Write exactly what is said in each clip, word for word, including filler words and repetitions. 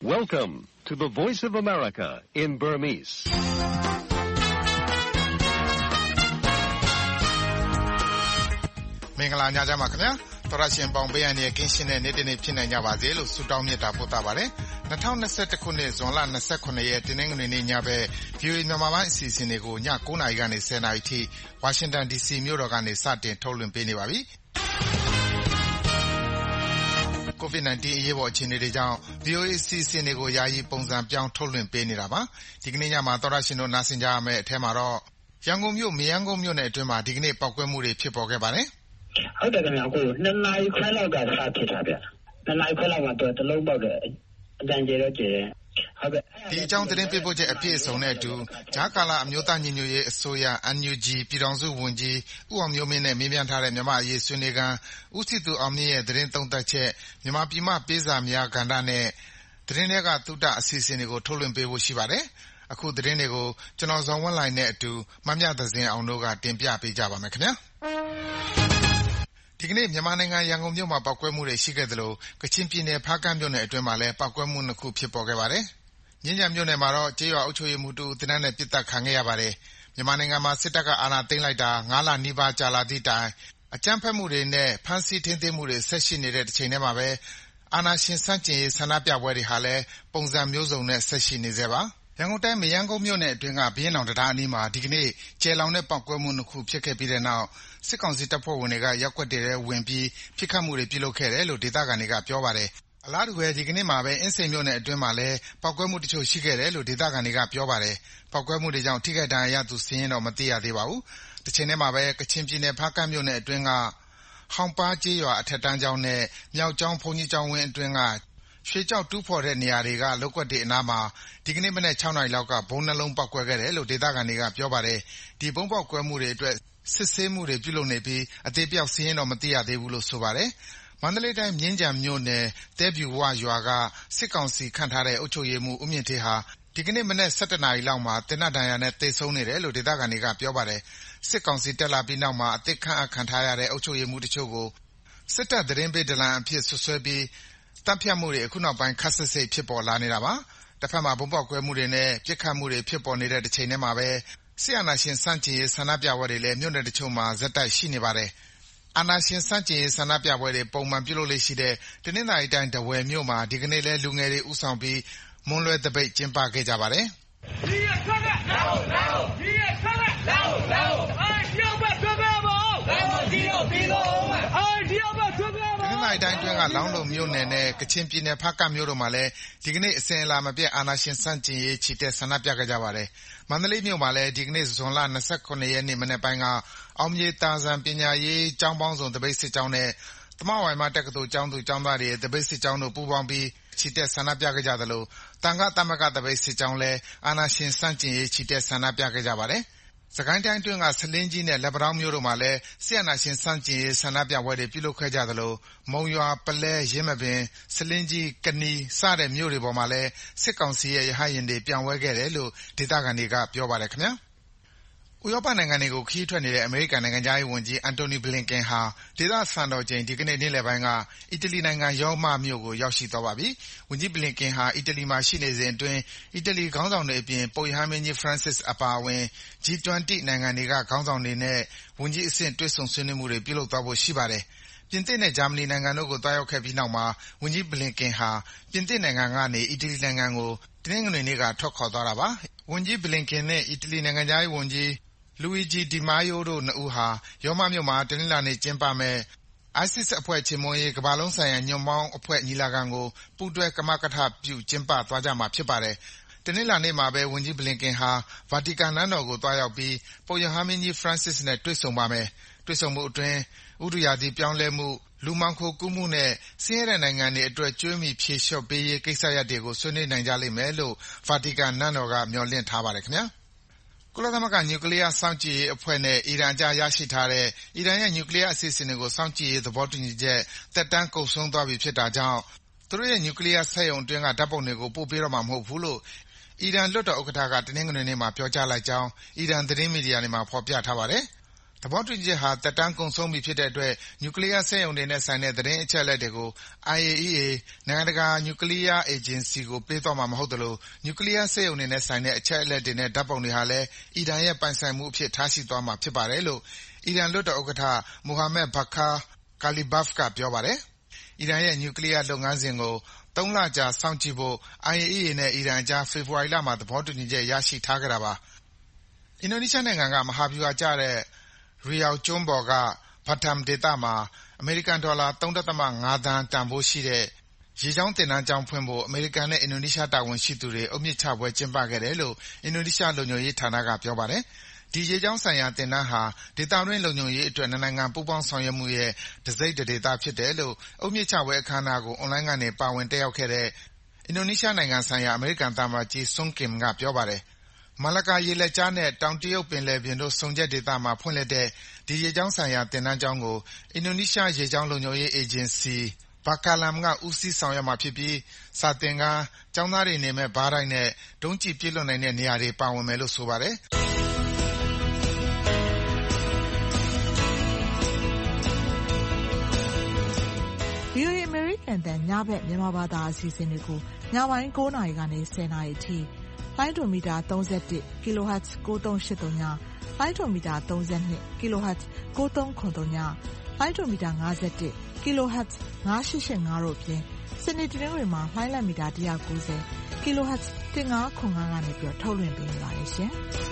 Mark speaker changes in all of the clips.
Speaker 1: Welcome to the Voice of America in Burmese.
Speaker 2: ။မင်္ဂလာညချမ်းပါခင်ဗျာ။သောရရှင်ပေါင်ပေးရတဲ့ကင်းရှင်းတဲ့နေ့တစ်နေ့ဖြစ်နိုင်ကြပါစေလို့ဆုတောင်းမြတ်တာပို့တာပါတယ်။၂၀၂၁ခုနှစ်ဇွန်လ၂၇ရက်တင်းနှင်းငွေနေ့ညဘက် ဗီအိုအေ မြန်မာပိုင်းအစီအစဉ်တွေကိုည၉နာရီကနေ၁၀နာရီထိဝါရှင်တန် ဒီစီ မြို့တော်ကနေစတင်ထုတ်လွှင့်ပေးနေပါပြီ။ကိုဗစ် ၁၉ အရေးပေါ်အခြေအနေတွေကြောင့် ဗီအိုအေ အစီအစဉ်တွေကိုယာယီပုံစံပြောင်းထုတ်လွှင့်ပေးနေတာပါ။ဒီကနေ့ညမှာသောရရှင်တို့နားဆင်ကြရမယ့်အထဲမှာတော့ရန်ကုန်မြို့မရမ်းကုန်းမြို့နယ်အတွင်းမှာဒီကနေ့ပေါက်ကွဲမှုတွေဖြစ်ပေါ်ခဲ့ပါတယ်
Speaker 3: ။ဟုတ်တယ်ခင်ဗျာအခုနှစ်နာရီခွဲလောက်ကစဖြစ်တာဗျ။နှစ်နာရီခွဲလောက်မှာတော့တလုံးပေါက်တယ်အတန်ကျေတော့ကျေတယ်။ဟုတ်ကဲ့
Speaker 2: ဒီအကြောင်းသတင်းပေးပို့ချက်အပြည့်အစုံနဲ့အတူဂျာကာလာအမျိုးသားညီညွတ်ရေးအစိုးရ အန် ယူ ဂျီ ပြည်ထောင်စုဝန်ကြီးဦးအောင်မျိုးမင်းနဲ့မေးမြန်းထားတဲ့မြန်မာအရေးဆွေးနွေးခန်းဦးစီသူအောင်မြင့်ရဲ့သတင်းသုံးသပ်ချက်မြန်မာပြည်မှပေးစာများကဏ္ဍနဲ့သတင်းတွေကသုတအစီအစဉ်တွေကိုထုတ်လွှင့်ပေးဖို့ရှိပါတယ်။အခုသတင်းတွေကိုကျွန်တော်ဇော်ဝင်းလှိုင်နဲ့အတူမမြသဇင်အောင်တို့ကတင်ပြပေးကြပါမယ်ခင်ဗျာ။ဒီကနေ့မြန်မာနိုင်ငံရန်ကုန်မြို့မှာပေါက်ကွဲမှုတွေရှိခဲ့သလိုကချင်ပြည်နယ်ဖားကန့်မြို့နယ်အတွင်းမှာလည်းပေါက်ကွဲမှုနှစ်ခုဖြစ်ပေါ်ခဲ့ပါတယ်။မြင်းခြံမြို့နယ်မှာတော့ကျေးရွာအုပ်ချုပ်ရေးမှူးတဦးသေနတ်နဲ့ပစ်သတ်ခံခဲ့ရပါတယ်။မြန်မာနိုင်ငံမှာစစ်တပ်ကအာဏာသိမ်းလိုက်တာ၅လနီးပါးကြာလာသည့်တိုင်အကြမ်းဖက်မှုတွေနဲ့ဖမ်းဆီးထိန်းသိမ်းမှုတွေဆက်ရှိနေတဲ့တစ်ချိန်တည်းမှာပဲအာဏာရှင်ဆန့်ကျင်ရေးဆန္ဒပြပွဲတွေဟာလည်းပုံစံမျိုးစုံနဲ့ဆက်ရှိနေဆဲပါ။ရန်ကုန်တိုင်းမရမ်းကုန်းမြို့နယ်အတွင်းကဘုရင်နောင်တံတားအနီးမှာဒီကနေ့ကျယ်လောင်တဲ့ပေါက်ကွဲမှုနှစ်ခုဖြစ်ခဲ့ပြီးတဲ့နောက်စစ်ကောင်စီတပ်ဖွဲ့ဝင်တွေကရပ်ကွက်တွေထဲဝင်ပြီးပစ်ခတ်မှုတွေပြုလုပ်ခဲ့တယ်လို့ဒေသခံတွေကပြောပါတယ်။အလားတူပဲဒီကနေ့မှာပဲအင်းစိန်မြို့နယ်အတွင်းမှာလည်းပေါက်ကွဲမှုတချို့ရှိခဲ့တယ်လို့ဒေသခံတွေကပြောပါတယ်။ပေါက်ကွဲမှုတွေကြောင့်ထိခိုက်ဒဏ်ရာရသူစာရင်းတော့မသိရသေးပါဘူး။တချိန်တည်းမှာပဲကချင်ပြည်နယ်ဖားကန့်မြို့နယ်အတွင်းကဟောင်ပါးကျေးရွာအထက်တန်းကျောင်းနဲ့မြောက်ကျောင်းဘုန်းကြီးကျောင်းဝင်းအတွင်းကရွှေကျောက်တူးဖော်တဲ့နေရာတွေကလုပ်ကွက်တွေအနားမှာဒီကနေ့မနက်၆နာရီလောက်ကဗုံးနှလုံးပေါက်ကွဲခဲ့တယ်လို့ဒေသခံတွေကပြောပါတယ်။ဒီဗုံးပေါက်ကွဲမှုတွေအတွက်စစ်ဆေးမှုတွေပြုလုပ်နေပြီးအသေးပြောက်စာရင်းတော့မသိရသေးဘူးလို့ဆိုပါတယ်။မန္တလေးတိုင်းမြင်းခြံမြို့နယ်တဲပြူဝရွာကစစ်ကောင်စီခန့်ထားတဲ့အုပ်ချုပ်ရေးမှူးဦးမြင့်ဌေးဟာဒီကနေ့မနက်၁၁နာရီလောက်မှာသေနတ်ဒဏ်ရာနဲ့သေဆုံးနေတယ်လို့ဒေသခံတွေကပြောပါတယ်။စစ်ကောင်စီတက်လာပြီးနောက်မှာအသစ်ခန့်အပ်ခံထားရတဲ့အုပ်ချုပ်ရေးမှူးတချို့ကိုစစ်တပ်သတင်းပေးဒလန်အဖြစ်ဆွဆွဲပြီးတပ်ဖြတ်မှုတွေအခုနောက်ပိုင်းခက်ဆစ်ဆစ်ဖြစ်ပေါ်လာနေတာပါ။တစ်ဖက်မှာဘုံပေါက်ကွဲမှုတွေနဲ့ပြစ်ခတ်မှုတွေဖြစ်ပေါ်နေတဲ့တစ်ချိန်တည်းမှာပဲစစ်အာဏာရှင်စန့်ကျင်ရေးဆန္ဒပြပွဲတွေလည်းမြို့နယ်တချို့မှာဇက်တိုက်ရှိနေပါတယ်။အာဏာရှင်စန့်ကျင်ရေးဆန္ဒပြပွဲတွေပုံမှန်ပြုလုပ်လေ့ရှိတဲ့တနင်္သာရီတိုင်းထားဝယ်မြို့မှာဒီကနေ့လည်းလူငယ်တွေဦးဆောင်ပြီးမွန်းလွဲသပိတ်ကျင်းပခဲ့ကြပါတယ်။ဒီရဆက်ကလောလောဒီရဆက်ကလောလောအိုင်ဒီဘတ်ထွက်ပြပါဦးလောဒီရောပြီးတော့အိုင်ဒီဘတ်ထွက်ပြပါဦးတနင်္သာရီတိုင်းအတွင်းကလောင်းလုံမြို့နယ်နဲ့ကချင်ပြည်နယ်ဖားကန့်မြို့တို့မှာလည်းဒီကနေ့အစဉ်အလာမပြတ်အာဏာရှင်စန့်ကျင်ရေးချီတက်ဆန္ဒပြခဲ့ကြပါတယ်။မန္တလေးမြို့မှာလည်းဒီကနေ့ဇွန်လ၂၇ရက်နေ့မနက်ပိုင်းကအောင်မြေသာစံပညာရေးကျောင်းပေါင်းစုံသပိတ်စစ်ကြောင်းနဲ့သမဝိုင်မတက္ကသိုလ်ကျောင်းသူကျောင်းသားတွေသပိတ်စစ်ကြောင်းတို့ပူးပေါင်းပြီးချီတက်ဆန္ဒပြခဲ့ကြသလိုတန်ခါသမဂ္ဂသပိတ်စစ်ကြောင်းလည်းအာဏာရှင်စန့်ကျင်ရေးချီတက်ဆန္ဒပြခဲ့ကြပါတယ်။စကိုင်းတိုင်းအတွင်းကဆလင်းကြီးနဲ့လက်ပံတောင်းမြို့တို့မှာလည်းစစ်အာဏာရှင်စန့်ကျင်ရေးဆန္ဒပြပွဲတွေပြုလုပ်ခဲ့ကြသလိုမုံရွာပလဲရင်းမပင်ဆလင်းကြီးကနီစတဲ့မြို့တွေပေါ်မှာလည်းစစ်ကောင်စီရဲ့ရဟတ်ယာဉ်တွေပြောင်းဝဲခဲ့တယ်လို့ဒေသခံတွေကပြောပါတယ်ခင်ဗျာ။ဥရောပနိုင်ငံတွေကိုခရီးထွက်နေတဲ့အမေရိကန်နိုင်ငံခြားရေးဝန်ကြီးအန်တိုနီဘလင်ကန်ဟာဒေသစံတော်ချိန်ဒီကနေ့နေ့လယ်ပိုင်းကအီတလီနိုင်ငံရောမမြို့ကိုရောက်ရှိသွားပါပြီ။ဝန်ကြီးဘလင်ကန်ဟာအီတလီမှာရှိနေစဉ်အတွင်းအီတလီခေါင်းဆောင်တွေအပြင်ပုပ်ရဟန်းမင်းကြီးဖရန့်စစ်အပါအဝင် ဂျီ ၂၀ နိုင်ငံတွေကခေါင်းဆောင်တွေနဲ့ဝန်ကြီးအဆင့်တွေ့ဆုံဆွေးနွေးမှုတွေပြုလုပ်သွားဖို့ရှိပါတယ်။ပြင်သစ်နဲ့ဂျာမနီနိုင်ငံတို့ကိုတွားရောက်ခဲ့ပြီးနောက်မှာဝန်ကြီးဘလင်ကန်ဟာပြင်သစ်နိုင်ငံကနေအီတလီနိုင်ငံကိုတနင်္ဂနွေနေ့ကထွက်ခွာသွားတာပါ။ဝန်ကြီးဘလင်ကန်နဲ့အီတလီနိုင်ငံခြားရေးဝန်ကြီးလူဝီဂျီဒီမာယိုတို့နှစ်ဦးဟာရောမမြို့မှာတနင်္လာနေ့ကျင်းပမယ့် ISIS အဖွဲ့ချေမှုန်းရေးကမ္ဘာလုံးဆိုင်ရာညွန့်ပေါင်းအဖွဲ့ညီလာခံကိုပူးတွဲကမကထပြုကျင်းပသွားကြမှာဖြစ်ပါတယ်။တနင်္လာနေ့မှာပဲဝန်ကြီးဘလင်ကန်ဟာဗာတီကန်နန်းတော်ကိုတွားရောက်ပြီးပုပ်ရဟန်းမင်းကြီးဖရန့်စစ်နဲ့တွေ့ဆုံပါမယ်။တွေ့ဆုံမှုအတွင်းဥတုရာသီပြောင်းလဲမှုလူမှောင်ခိုကူးမှုနဲ့ဆင်းရဲတဲ့နိုင်ငံတွေအတွက်ကြွေးမြီဖြေလျှော့ပေးရေးကိစ္စရပ်တွေကိုဆွေးနွေးနိုင်ကြလိမ့်မယ်လို့ဗာတီကန်နန်းတော်ကမျှော်လင့်ထားပါတယ်ခင်ဗျာ။ကုလသမဂ္ဂနျူကလီးယားစောင့်ကြည့်ရေးအဖွဲ့နဲ့အီရန်အကြားရရှိထားတဲ့အီရန်ရဲ့နျူကလီးယားအစီအစဉ်တွေကိုစောင့်ကြည့်ရေးသဘောတူညီချက်သက်တမ်းကုန်ဆုံးသွားပြီဖြစ်တာကြောင့်သူတို့ရဲ့နျူကလီးယားစက်ရုံအတွင်းကဓာတ်ပုံတွေကိုပို့ပေးတော့မှာမဟုတ်ဘူးလို့အီရန်လွှတ်တော်ဥက္ကဋ္ဌကတနင်္ဂနွေနေ့မှာပြောကြားလိုက်ကြောင်းအီရန်သတင်းမီဒီယာတွေမှာဖော်ပြထားပါတယ်။ဘောတူညီချက်ဟာသက်တမ်းကုန်ဆုံးပြီဖြစ်တဲ့အတွက်နျူကလ িয়ার စက်ရုံတွေနဲ့ဆိုင်တဲ့သတင်းအချက်အလက်တွေကို I A E A နိုင်ငံတကာနျူကလ িয়ার အေဂျင်စီကိုပေးသွားမှာမဟုတ်သလိုနျူကလ িয়ার စက်ရုံတွေနဲ့ဆိုင်တဲ့အချက်အလက်တွေနဲ့ဓါတ်ပုံတွေဟာလည်းအီရန်ရဲ့ပိုင်ဆိုင်မှုအဖြစ်ထားရှိသွားမှာဖြစ်ပါတယ်လို့အီရန်လွှတ်တော်ဥက္ကဋ္ဌ Mohammad Bagher Ghalibaf ကပြောပါတယ်။အီရန်ရဲ့နျူကလ িয়ার လုပ်ငန်းစဉ်ကိုသုံးလကြာစောင့်ကြည့်ဖို့ I A E A နဲ့အီရန်အကြားဖေဖော်ဝါရီလမှာသဘောတူညီချက်ရရှိထားခဲ့တာပါ။အင်ဒိုနီးရှားနိုင်ငံကမဟာဗျူဟာကျတဲ့ Riau ကျွန်းပေါ်က Batam ဒေသမှာအမေရိကန်ဒေါ်လာ ၃.၅ သန်းတန်ဖိုးရှိတဲ့ရေကြောင်းသင်တန်းကျောင်းဖွင့်ဖို့အမေရိကန်နဲ့အင်ဒိုနီးရှားတာဝန်ရှိသူတွေအုတ်မြစ်ချပွဲကျင်းပခဲ့တယ်လို့အင်ဒိုနီးရှားလုံခြုံရေးဌာနကပြောပါတယ်။ဒီရေကြောင်းဆိုင်ရာသင်တန်းဟာဒေသတွင်းလုံခြုံရေးအတွက်နှစ်နိုင်ငံပူးပေါင်းဆောင်ရွက်မှုရဲ့တစိတ်တဒေသဖြစ်တယ်လို့အုတ်မြစ်ချပွဲအခမ်းအနားကိုအွန်လိုင်းကနေပါဝင်တက်ရောက်ခဲ့တဲ့အင်ဒိုနီးရှားနိုင်ငံဆိုင်ရာအမေရိကန်သံအမတ်ကြီး Sung Kim ကပြောပါတယ်။မာလကာရေလက်ကြားနဲ့တောင်တရုတ်ပင်လယ်ပြင်တို့ဆုံချက်ဒေသမှာဖွင့်လှစ်တဲ့ဒီရေကြောင်းဆိုင်ရာသင်တန်းကျောင်းကိုအင်ဒိုနီးရှားရေကြောင်းလုံခြုံရေးအေဂျင်စီ Bakalam ကဦးစီးဆောင်ရွက်မှာဖြစ်ပြီးစာသင်ခန်း၊ကျောင်းသားတွေနေမယ့်ဘားတိုက်နဲ့ဒုံးကျည်ပစ်လွှတ်နိုင်တဲ့နေရာတွေပါဝင်မယ်လို့ဆိုပါတယ်။
Speaker 4: ဗွီအိုအေ အမေရိကန်အသံညဘက်မြန်မာဘာသာအစီအစဉ်တွေကိုညပိုင်း၉နာရီကနေ၁၀နာရီအထိလိုင်းဒိုမီတာ၃၁ kilohertz ၉၃၈၃ညလိုင်းဒိုမီတာ၃၂ kilohertz ၉၃၇၃ညလိုင်းဒိုမီတာ၅၁ kilohertz ၅၈၈၅တို့ဖြင့်စနေတနင်္ဂနွေမှာလိုင်းလံမီတာ၁၉၀ kilohertz ၁၅၇၅ကနေပြီးထုတ်လွှင့်ပေးနေပါတယ်ရှင်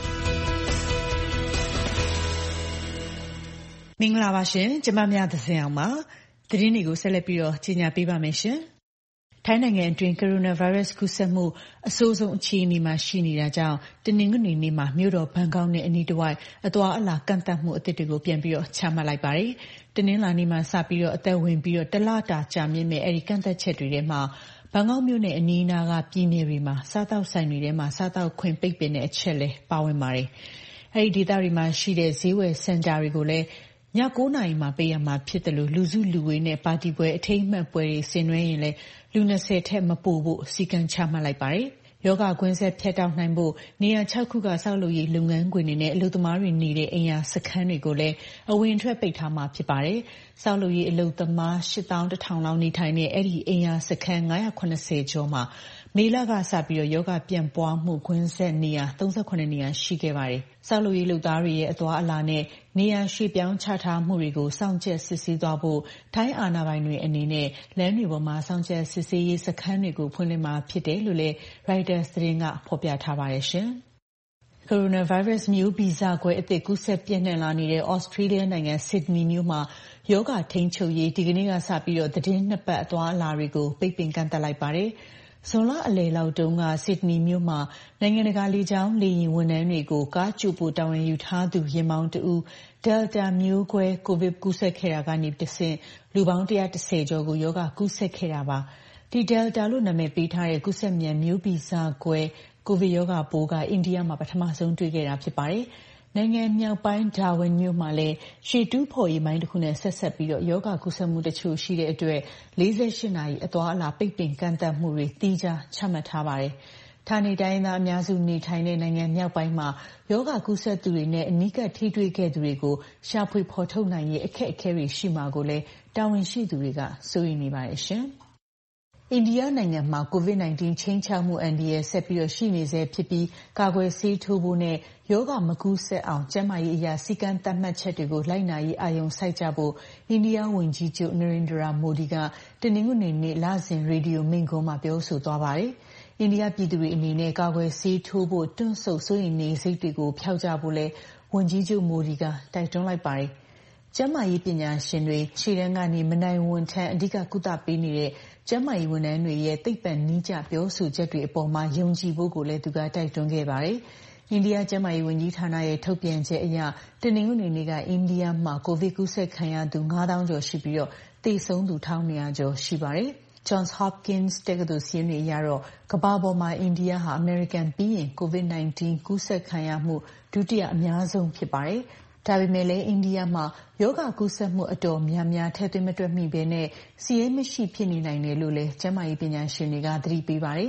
Speaker 5: မင်္ဂလာပါရှင်ကျမများသဇင်အောင်ပါသတင်းတွေကိုဆက်လက်ပြီးတော့ကြီးညာပေးပါမယ်ရှင်။ထိုင်းနိုင်ငံအတွင်းကိုရိုနာဗိုင်းရပ်စ်ကူးစက်မှုအဆိုးဆုံးအခြေအနေမှာရှိနေတာကြောင့်တနင်္ဂနွေနေ့မှာမြို့တော်ဘန်ကောက်နဲ့အနီးတစ်ဝိုက်အသွားအလာကန့်သတ်မှုအသစ်တွေကိုပြန်ပြီးတော့ချမှတ်လိုက်ပါတယ်။တနင်္လာနေ့မှာစပြီးတော့အသက်ဝင်ပြီးတော့တလတာကြာမြင့်မဲ့အဲဒီကန့်သတ်ချက်တွေထဲမှာဘန်ကောက်မြို့နဲ့အနီးအနားကပြည်နယ်တွေမှာစားတောက်ဆိုင်တွေထဲမှာစားတောက်ခွင့်ပိတ်ပင်တဲ့အချက်လည်းပါဝင်ပါတယ်။အဲဒီဒေသတွေမှာရှိတဲ့ဈေးဝယ်စင်တာတွေကိုလည်းည၉နာရီမှာပိတ်ရမှာဖြစ်တယ်လို့လူစုလူဝေးနဲ့ပါတီပွဲအထိမ်းအမှတ်ပွဲတွေဆင်နွှဲရင်လည်းလူ၂၀ထက်မပိုဖို့စီကံချမှတ်လိုက်ပါတယ်။ယောဂကွင်းဆက်ဖြတ်တောက်နိုင်ဖို့နေရာ၆ခုကဆောက်လုပ်ရေးလုပ်ငန်းခွင်တွေနဲ့အလုပ်သမားတွေနေတဲ့အိမ်ယာစခန်းတွေကိုလည်းအဝင်ထွက်ပိတ်ထားမှာဖြစ်ပါတယ်။ဆောက်လုပ်ရေးအလုပ်သမား၈သောင်းတစ်ထောင်လောက်နေထိုင်တဲ့အဲ့ဒီအိမ်ယာစခန်း၅၇၀ကျော်မှာမေလကစပြီးတော့ယောဂပြန့်ပွားမှုကွင်းဆက်နေရာ၃၇နေရာရှိခဲ့ပါတယ်။ဆောက်လုပ်ရေးလုပ်သားတွေရဲ့အသွားအလာနဲ့နေရာရွှေ့ပြောင်းချထားမှုတွေကိုစောင့်ကြပ်စစ်ဆေးသွားဖို့ထိုင်းအာဏာပိုင်တွေအနေနဲ့လမ်းတွေပေါ်မှာစောင့်ကြပ်စစ်ဆေးရေးစခန်းတွေကိုဖွင့်လှစ်မှာဖြစ်တယ်လို့လည်း Reuters သတင်းကဖော်ပြထားပါတယ်ရှင်။ကိုရိုနာဗိုင်းရပ်စ်မျိုးဗီဇကွဲအသစ်ကူးစက်ပြန့်နှံ့လာနေတဲ့ဩစတြေးလျနိုင်ငံဆစ်ဒနီမြို့မှာယောဂထိန်းချုပ်ရေးဒီကနေ့ကစပြီးတော့သတင်းနှစ်ပတ်အသွားအလာတွေကိုပိတ်ပင်ကန့်သတ်လိုက်ပါတယ်။ဇွန်လအလယ်လောက်တုန်းကဆစ်ဒနီမြို့မှာနိုင်ငံတကာလေကြောင်းလေယာဉ်ဝန်ထမ်းတွေကိုကားကြိုပို့တာဝန်ယူထားသူယာဉ်မောင်းတဦးဒယ်လ်တာမျိုးကွဲကိုဗစ်ကူးစက်ခဲ့တာကနေတဆင့်လူပေါင်း၁၁၀ကျော်ကိုယောဂကူးစက်ခဲ့တာပါဒီဒယ်လ်တာလို့နာမည်ပေးထားတဲ့ကူးစက်မြန်မျိုးဗီဇကွဲကိုဗစ်ယောဂပိုးကအိန္ဒိယမှာပထမဆုံးတွေ့ခဲ့တာဖြစ်ပါတယ်နိုင်ငံမြောက်ပိုင်းဒါဝင်မြို့မှာလည်းရှေ့တူးဖော်ရေးမိုင်းတစ်ခုနဲ့ဆက်ဆက်ပြီးတော့ယောဂကူးစက်မှုတချို့ရှိတဲ့အတွက်၄၈နာရီအသွားအလာပိတ်ပင်ကန့်သတ်မှုတွေတီးခြားချမှတ်ထားပါတယ်။ဌာနေတိုင်းသားအများစုနေထိုင်တဲ့နိုင်ငံမြောက်ပိုင်းမှာယောဂကူးစက်သူတွေနဲ့အနီးကပ်ထိတွေ့ခဲ့သူတွေကိုရှာဖွေဖော်ထုတ်နိုင်ရေးအခက်အခဲတွေရှိမှာကိုလည်းတာဝန်ရှိသူတွေကစိုးရိမ်နေပါတယ်ရှင်။အိန္ဒိယနိုင်ငံမှာကိုဗစ်၁၉ချိန်ချောက်မှုအန္တရာယ်ဆက်ပြီးတော့ရှိနေဆဲဖြစ်ပြီးကာကွယ်ဆေးထိုးဖို့နဲ့ယောဂမကူးစက်အောင်ကျန်းမာရေးအရာစည်းကမ်းသတ်မှတ်ချက်တွေကိုလိုက်နာရေးအာရုံစိုက်ကြဖို့အိန္ဒိယဝန်ကြီးချုပ်နရိန္ဒရာမိုဒီကတနင်္ဂနွေနေ့လစဉ်ရေဒီယိုမိန့်ခွန်းမှာပြောဆိုသွားပါတယ်။အိန္ဒိယပြည်သူတွေအနေနဲ့ကာကွယ်ဆေးထိုးဖို့တွန့်ဆုတ်စိုးရိမ်နေစိတ်တွေကိုဖျောက်ကြဖို့လဲဝန်ကြီးချုပ်မိုဒီကတိုက်တွန်းလိုက်ပါတယ်။ကျန်းမာရေးပညာရှင်တွေခြေတန်းကနေမနိုင်ဝန်ထမ်းအဓိကကုသပေးနေတဲ့ကျန်းမာရေးဝန်ထမ်းတွေရဲ့သိပ္ပံနည်းကျပြောဆိုချက်တွေအပေါ်မှာယုံကြည်ဖို့ကိုလည်းသူကတိုက်တွန်းခဲ့ပါတယ်။အိန္ဒိယကျန်းမာရေးဝန်ကြီးဌာနရဲ့ထုတ်ပြန်ချက်အရတနင်္ဂနွေနေ့ကအိန္ဒိယမှာကိုဗစ်ကူးစက်ခံရသူ၅သောင်းကျော်ရှိပြီးတော့သေဆုံးသူ၁၂၀၀ကျော်ရှိပါတယ်။ Johns Hopkins တက္ကသိုလ်စာရင်းတွေအရတော့ကမ္ဘာပေါ်မှာအိန္ဒိယဟာအမေရိကန်ပြီးရင်ကိုဗစ်၁၉ကူးစက်ခံရမှုဒုတိယအများဆုံးဖြစ်ပါတယ်။ဒါပေမဲ့လည်းအိန္ဒိယမှာယောဂကူးစက်မှုအတော်များများထည့်သွင်းမတွက်မိဘဲနဲ့စီးရဲမရှိဖြစ်နေနိုင်တယ်လို့လည်းကျန်းမာရေးပညာရှင်တွေကသတိပေးပါတယ်။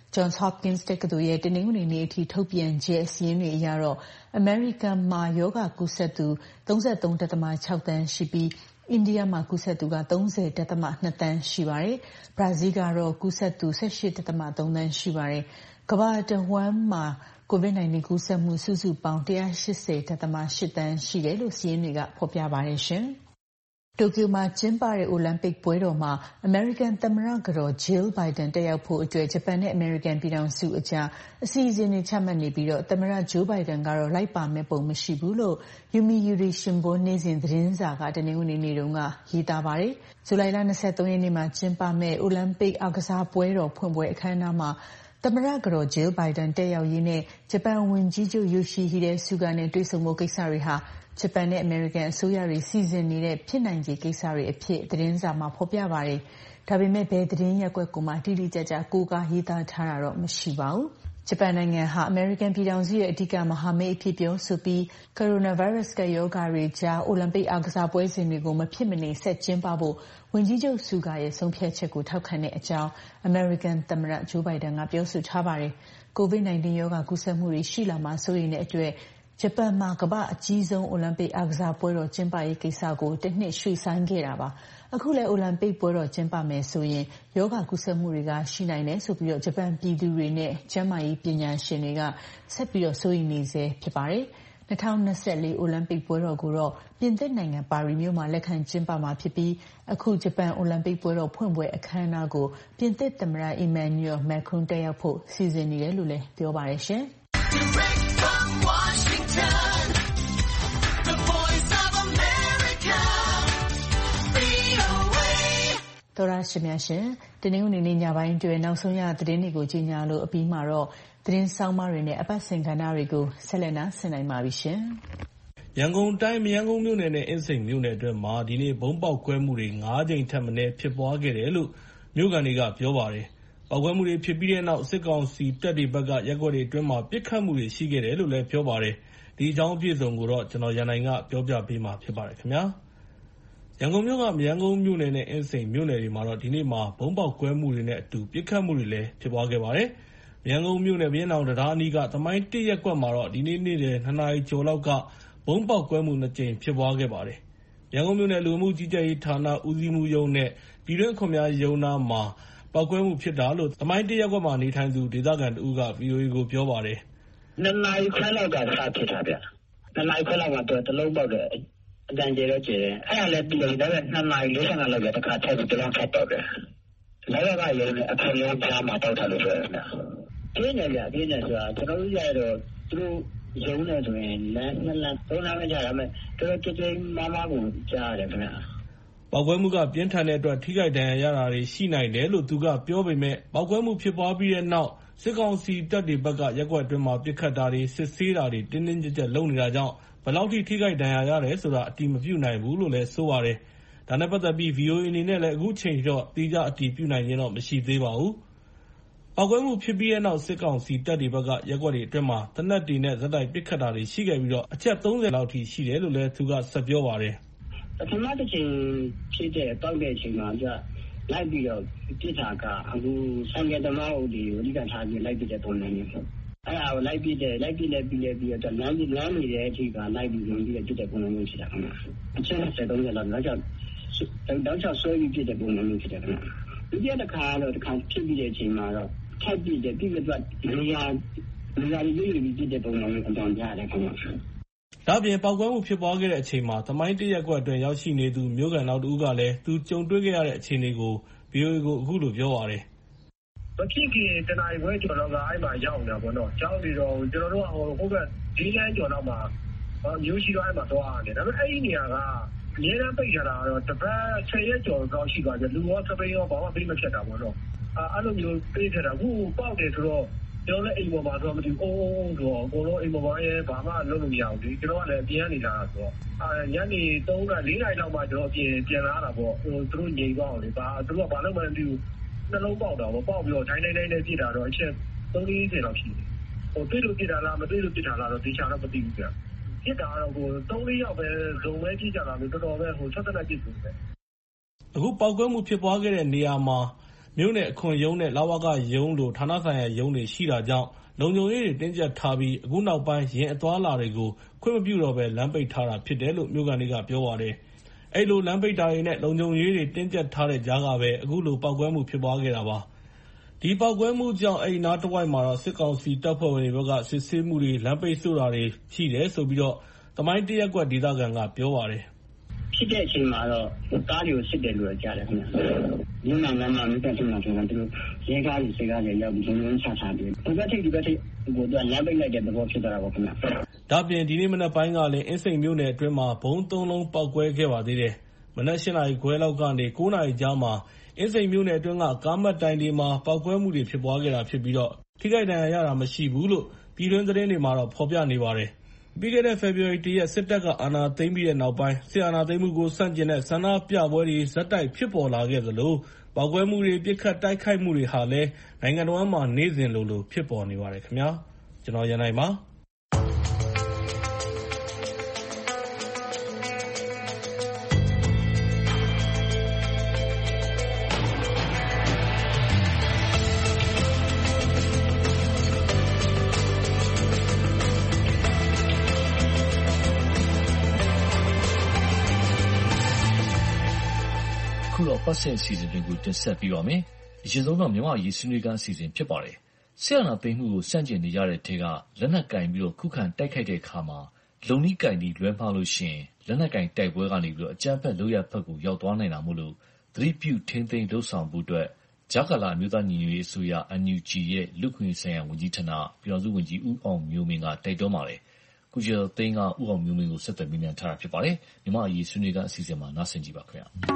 Speaker 5: Johns Hopkins တက္ကသိုလ်ရဲ့တနင်္ဂနွေနေ့အထိထုတ်ပြန်ချက်အစည်းအဝေးတွေအရတော့အမေရိကန်မှာယောဂကူးစက်သူ ၃၃.၆ သန်းရှိပြီးအိန္ဒိယမှာကူးစက်သူက ၃၀.၂ သန်းရှိပါတယ်။ ဘရာဇီးကတော့ကူးစက်သူ ၁၈.၃ သန်းရှိပါတယ်။ကမ္ဘာတဝန်းမှာကိုဗစ် ၁၉ ကူးစက်မှုစုစုပေါင်း ၁၈၀.၈ သန်းရှိတယ်လို့စာရင်းတွေကဖော်ပြပါတယ်ရှင်။တိုကျိုမှာကျင်းပတဲ့အိုလံပစ်ပွဲတော်မှာအမေရိကန်သမ္မတကတော် Jill Biden တက်ရောက်ဖို့အတွက်ဂျပန်နဲ့အမေရိကန်ပြည်ထောင်စုအကြားအစီအစဉ်တွေချမှတ်နေပြီးတော့သမ္မတ Joe Biden ကတော့လိုက်ပါမဲ့ပုံမရှိဘူးလို့ Yomiuri Shimbun နေ့စဉ်သတင်းစာကတနင်္ဂနွေနေ့တုန်းကရေးသားပါတယ်။ဇူလိုင်လ၂၃ရက်နေ့မှာကျင်းပမဲ့အိုလံပစ်အားကစားပွဲတော်ဖွင့်ပွဲအခမ်းအနားမှာသမ္မတကတော် Jill Biden တက်ရောက်ရေးနဲ့ဂျပန်ဝန်ကြီးချုပ် Yoshihide Suga နဲ့တွေ့ဆုံဖို့ကိစ္စတွေဟာဂျပန်နဲ့အမေရိကန်အစိုးရတွေစီစဉ်နေတဲ့ဖြစ်နိုင်ခြေကိစ္စတွေအဖြစ်သတင်းစာမှာဖော်ပြပါတယ်။ဒါပေမဲ့ဘယ်သတင်းရက်ကွက်ကမှတိတိကျကျကိုးကားရေးသားထားတာတော့မရှိပါဘူး။ဂျပန်နိုင်ငံဟာအမေရိကန်ပြည်ထောင်စုရဲ့အဓိကမဟာမိတ်အဖြစ်ပြောဆိုပြီးကိုရိုနာဗိုင်းရပ်စ်ကရောဂါတွေကြားအိုလံပစ်အားကစားပွဲစဉ်တွေကိုမဖြစ်မနေဆက်ကျင်းပဖို့ဝန်ကြီးချုပ်ဆူဂါရဲ့ဆုံးဖြတ်ချက်ကိုထောက်ခံတဲ့အကြောင်းအမေရိကန်သမ္မတဂျိုးဘိုင်ဒန်ကပြောဆိုထားပါတယ်။ ကိုဗစ် ၁၉ ရောဂါကူးစက်မှုတွေရှိလာမှာစိုးရိမ်တဲ့အတွက်ဂျပန်မှာကမ္ဘာအကြီးဆုံးအိုလံပစ်အားကစားပွဲတော်ကျင်းပရေးကိစ္စကိုတစ်နှစ်ရွှေ့ဆိုင်းခဲ့တာပါ။အခုလည်းအိုလံပစ်ပွဲတော်ကျင်းပမယ်ဆိုရင်ယောဂကူးစက်မှုတွေကရှိနိုင်တယ်ဆိုပြီးတော့ဂျပန်ပြည်သူတွေနဲ့ကျန်းမာရေးပညာရှင်တွေကဆက်ပြီးတော့စိုးရိမ်နေစေဖြစ်ပါတယ်။၂၀၂၄အိုလံပစ်ပွဲတော်ကိုတော့ပြင်သစ်နိုင်ငံပါရီမြို့မှာလက်ခံကျင်းပမှာဖြစ်ပြီးအခုဂျပန်အိုလံပစ်ပွဲတော်ဖွင့်ပွဲအခမ်းအနားကိုပြင်သစ်သမ္မတ Emmanuel Macron တက်ရောက်ဖို့စီစဉ်နေတယ်လို့လည်းပြောပါတယ်ရှင်။ Washington, the voice of America, V O A တော်ရရှိမြရှင်တနင်္ဂနွေနေ့ညပိုင်းအတွင်းနောက်ဆုံးရသတင်းတွေကိုကြီးညာလို့အပြီးမှာတော့သတင်းဆောင်မတွေနဲ့အပတ်စဉ်ကဏ္ဍတွေကိုဆက်လက်နာဆင်နိုင်ပါပြီရှင်
Speaker 6: ။ရန်ကုန်တိုင်းမရမ်းကုန်းမြို့နယ်နဲ့အင်းစိန်မြို့နယ်အတွင်းမှာဒီနေ့ဘုံပေါက်ကွဲမှုတွေ၅ကြိမ်ထက်မနည်းဖြစ်ပွားခဲ့တယ်လို့မြို့ကန်တွေကပြောပါတယ်။ပေါက်ကွဲမှုတွေဖြစ်ပြီးတဲ့နောက်စစ်ကောင်စီတပ်တွေဘက်ကရက်ကွက်တွေအတွင်းမှာပစ်ခတ်မှုတွေရှိခဲ့တယ်လို့လည်းပြောပါတယ်။ဒီအကြောင်းအပြည့်အစုံကိုတော့ကျွန်တော်ရန်နိုင်ကပြောပြပေးမှာဖြစ်ပါတယ်ခင်ဗျာ။ရန်ကုန်မြို့ကမရမ်းကုန်းမြို့နယ်နဲ့အင်းစိန်မြို့နယ်တွေမှာတော့ဒီနေ့မှာဘုံပေါက်ကွဲမှုတွေနဲ့အတူပစ်ခတ်မှုတွေလည်းဖြစ်ပွားခဲ့ပါတယ်။မရမ်းကုန်းမြို့နယ်ဘင်းအောင်တရားအနီးကသမိုင်းတစ်ရက်ကွက်မှာတော့ဒီနေ့နေ့လယ်နှစ်နာရီကျော်လောက်ကဘုံပေါက်ကွဲမှုနှစ်ကြိမ်ဖြစ်ပွားခဲ့ပါတယ်။ရန်ကုန်မြို့နယ်လူမှုကြီးကြပ်ရေးဌာနဦးစီးမှုရုံးနဲ့ပြည်တွင်းခွန်များရုံးနာမှာပေါက်ကွဲမှုဖြစ်တာလို့သမိုင်းတစ်ရက်ကွက်မှာနေထိုင်သူဒေသခံတဦးက ဗီအိုအေကိုပြောပါတယ်
Speaker 3: ။နှစ်နာရီခွဲလောက်ကစဖြစ်တာဗျ။နှစ်နာရီခွဲလောက်မှာတော့တလုံးပေါက်တယ်အတန်ကျေတော့ကျေတယ်။အဲ့ဒါလည်းပြီးတော့လည်းနှစ်နာရီလေးဆယ်လောက်ကတခါထပ်ပြီးတလုံးထပ်တော့တယ်။လောက်ကရုံနဲ့အခက်လုံးကြားမှာတောက်ထားလို့ပြောတယ်။ပြင်းနေကြပြင်းနေဆိုတာကျွန်တော်တို့ရတော့သူတို့ရုံနဲ့ဆိုရင်လမ်းနှစ်လမ်းသုံးလမ်းပဲကြားရမယ်။တော်တော်ကြိတ်ကြိတ်မမကိုကြားရတယ်ခင်ဗျ
Speaker 6: ။ပေါက်ကွဲမှုကပြင်းထန်တဲ့အတွက်ထိခိုက်ဒဏ်ရာရတာတွေရှိနိုင်တယ်လို့သူကပြောပေမဲ့ပေါက်ကွဲမှုဖြစ်ပွားပြီးတဲ့နောက်စစ်ကောင်စီတပ်တွေဘက်ကရက်ကွက်အတွင်းမှာပစ်ခတ်တာတွေစစ်ဆေးတာတွေတင်းတင်းကြပ်ကြပ်လုပ်နေတာကြောင့်ဘယ်လောက်ထိထိခိုက်ဒဏ်ရာရတယ်ဆိုတာအတိမပြုနိုင်ဘူးလို့လည်းဆိုပါတယ်။ဒါနဲ့ပတ်သက်ပြီး ဗီအိုအေ အနေနဲ့လည်းအခုချိန်တော့တိကျအတိပြုနိုင်ခြင်းတော့မရှိသေးပါဘူး။ပေါက်ကွဲမှုဖြစ်ပြီးတဲ့နောက်စစ်ကောင်စီတပ်တွေဘက်ကရက်ကွက်တွေအတွင်းမှာတနက်တွေနဲ့ဇက်တိုက်ပစ်ခတ်တာတွေရှိခဲ့ပြီးတော့အချက်သုံးဆယ်လောက်ထိရှိတယ်လို့လည်းသူကဆက်ပြောပါတယ်
Speaker 3: ။ပထမတစ်ချိန်ဖြစ်တဲ့တောက်တဲ့အချိန်မှာကျလိုက်ပြီးတော့ပြစ်တာကအခုဆိုင်ကယ်သမားတို့ဒီအဓိကထားပြီးလိုက်ပြတဲ့ပုံစံမျိုးပေါ့။အဲ့ဒါကိုလိုက်ပြတဲ့လိုက်ပြတဲ့ပြီးလဲပြီးတော့လမ်းကြီးလမ်းနေတဲ့အချိန်ကလိုက်ပြီးဝင်ပြီးပြတဲ့ပုံစံမျိုးဖြစ်တာခင်ဗျ။အချက်၂၀ သုံးဆယ်လောက်တော့ကြောက်တော့ကြောက်ဆွဲပြီးပြတဲ့ပုံစံမျိုးဖြစ်တယ်ခင်ဗျ။ဒီတစ်ခါတော့တစ်ခါဖြစ်ပြီးတဲ့အချိန်မှာတော့ထပ်ပြီးတဲ့ပြီးတော့နေရာနေရာကြီးကြီးပြီးတဲ့ပုံစံမျိုးအတောင်ကြားတယ်ခင်ဗျ။
Speaker 6: ဒါ့အပြင်ပေါက်ကွဲမှုဖြစ်ပွားခဲ့တဲ့အချိန်မှာသမိုင်းတစ်ရက်ကွက်အတွင်းရောက်ရှိနေသူမျိုးကန်နောက်တဦးကလည်းသူကြုံတွေ့ခဲ့ရတဲ့အခြေအနေကို ဗီအိုအေကိုအခုလိုပြောပါတယ်
Speaker 7: ။မဖြစ်ခင်တနာရီခွဲကျော်တော့ကအဲ့မှာရောက်နေတာပေါ့နော်။ကြောက်နေတော့ကျွန်တော်တို့ကဟိုဘက်ဒီလမ်းကျော်တော့မှာမျိုးရှိတော့အဲ့မှာသွားရတယ်။ဒါပေမဲ့အဲ့ဒီနေရာကအများအားပိတ်ထားတာတော့တပတ်ဆယ်ရက်ကျော်တော့ရှိပါကြလူရောစပိန်ရောဘာမှပြေးမဖြစ်တာပေါ့နော်။အဲ့လိုမျိုးပြေးထတာအခုပေါက်တယ်ဆိုတော့ကျွန်တော်လည်းအိမ်ပေါ်မှာတော့မသိဘူးအိုးအိုးဆိုတော့အကုန်လုံးအိမ်ပေါ်မှာရဲဘာမှလုပ်လို့မရဘူးဒီကျွန်တော်ကလည်းအပြင်နေတာဆိုတော့အာညနေသုံးနာရီလေးနာရီလောက်မှကျွန်တော်အပြင်ပြန်လာတာပေါ့ဟိုသူတို့ငြိမ်သွားအောင်လေဘာသူတို့ကဘာလို့မှမသိဘူးနှလုံးပေါက်တာပေါ့ပေါက်ပြီးတော့တိုင်းတိုင်းတိုင်းနဲ့ပြစ်တာတော့အချက်သုံးလေးဆယ်လောက်ရှိတယ်ဟိုတွေ့လို့ပြစ်တာလားမတွေ့လို့ပြစ်တာလားတော့ဒီချာတော့မသိဘူးကြာပြစ်တာတော့ဟိုသုံးလေးယောက်ပဲဇုံပဲကြည့်ကြတာလို့တော်တော်ပဲဟိုဆက်သက်နဲ့ပြစ်သူပဲ
Speaker 6: အခုပေါက်ကွဲမှုဖြစ်ပွားခဲ့တဲ့နေရာမှာမြို့နယ်အခွန်ရုံးနဲ့လဝကရုံးလိုဌာနဆိုင်ရာရုံးတွေရှိတာကြောင့်လုံခြုံရေးတွေတင်းကျပ်ထားပြီးအခုနောက်ပိုင်းယာဉ်အသွားအလာတွေကိုခွင့်မပြုတော့ဘဲလမ်းပိတ်ထားတာဖြစ်တယ်လို့မြို့ခံတွေကပြောပါတယ်။အဲဒီလိုလမ်းပိတ်တာတွေနဲ့လုံခြုံရေးတွေတင်းကျပ်ထားတဲ့ကြားကပဲအခုလိုပေါက်ကွဲမှုဖြစ်ပွားခဲ့တာပါ။ဒီပေါက်ကွဲမှုကြောင့်အဲဒီနားတဝိုက်မှာတော့စစ်ကောင်စီတပ်ဖွဲ့ဝင်တွေဘက်ကစစ်ဆေးမှုတွေလမ်းပိတ်ဆို့တာတွေရှိတယ်ဆိုပြီးသမိုင်းတစ်ရပ်ကွက်ဒေသခံကပြောပါတယ်
Speaker 3: ။ဖြစ်တဲ့အချိန်မှာတော့ကားတွေကိုစစ်တယ်လို့ကြားတယ်ခင်ဗျ။မြို့နယ်မှာမြို့နယ်ထဲမှာဆိုတော့သူတို့ရဲကားတွေစစ်ကားတွေရောက်ပြီးလုံခြုံရေးချထားပြီးဒီဘက်ထိပ်ဒီဘက်ထိပ်ကိုသူကလမ်းပိတ်လိုက်တဲ့သဘောဖြစ်သွားတာပေါ့ခင်ဗျ
Speaker 6: ။ဒါပြင်ဒီနေ့မနက်ပိုင်းကလည်းအင်းစိန်မြို့နယ်အတွင်းမှာဘုံသုံးလုံးပေါက်ကွဲခဲ့ပါသေးတယ်။မနက်၈နာရီခွဲလောက်ကနေ၉နာရီကြားမှာအင်းစိန်မြို့နယ်အတွင်းကကားမှတ်တိုင်တွေမှာပေါက်ကွဲမှုတွေဖြစ်ပွားခဲ့တာဖြစ်ပြီးထိခိုက်ဒဏ်ရာရတာမရှိဘူးလို့ပြည်တွင်းသတင်းတွေမှာတော့ဖော်ပြနေပါတယ်။ပြီးခဲ့တဲ့ဖေဖော်ဝါရီလရက်စစ်တပ်ကအာဏာသိမ်းပြီးတဲ့နောက်ပိုင်းစစ်အာဏာသိမ်းမှုကိုဆန့်ကျင်တဲ့ဆန္ဒပြပွဲတွေဆက်တိုက်ဖြစ်ပေါ်လာခဲ့သလိုပေါက်ကွဲမှုတွေပစ်ခတ်တိုက်ခိုက်မှုတွေဟာလည်းနိုင်ငံတော်မှာနေ့စဉ်လိုလိုဖြစ်ပေါ်နေပါတယ်ခင်ဗျာ။ကျွန်တော်ရန်နိုင်ပါ
Speaker 8: ပတ်စဉ်အစီအစဉ်တွေကိုတင်ဆက်ပေးပါမယ်။အရင်ဆုံးတော့မြန်မာရေးဆွေးနွေးခန်းအစီအစဉ်ဖြစ်ပါတယ်။ဆရာနာသိမ်းမှုကိုစန့်ကျင်နေကြတဲ့ထဲကလက်နက်ကင်ပြီးတော့ခုခံတိုက်ခိုက်တဲ့အခါမှာလုံနီးကင်ပြီးလွဲမှားလို့ရှိရင်လက်နက်ကင်တိုက်ပွဲကနေပြီးတော့အကြမ်းဖက်လုပ်ရဖက်ကိုရောက်သွားနိုင်တာမို့လို့သတိပြုထင်းသိမ်းလှုပ်ဆောင်မှုအတွက်ဂျာကာလာမျိုးသားညီညွတ်ရေးအစိုးရ အန် ယူ ဂျီ ရဲ့လူခွင့်ဆိုင်ရာဝန်ကြီးဌာနပြည်ထောင်စုဝန်ကြီးဦးအောင်မျိုးမင်းကတိုက်တွန်းပါတယ်။ကုကျော်သိန်းကဦးအောင်မျိုးမင်းကိုဆက်သွယ်မေးမြန်းထားတာဖြစ်ပါတယ်။မြန်မာရေးဆွေးနွေးခန်းအစီအစဉ်မှာနားဆင်ကြည့်ပါခင်ဗျာ။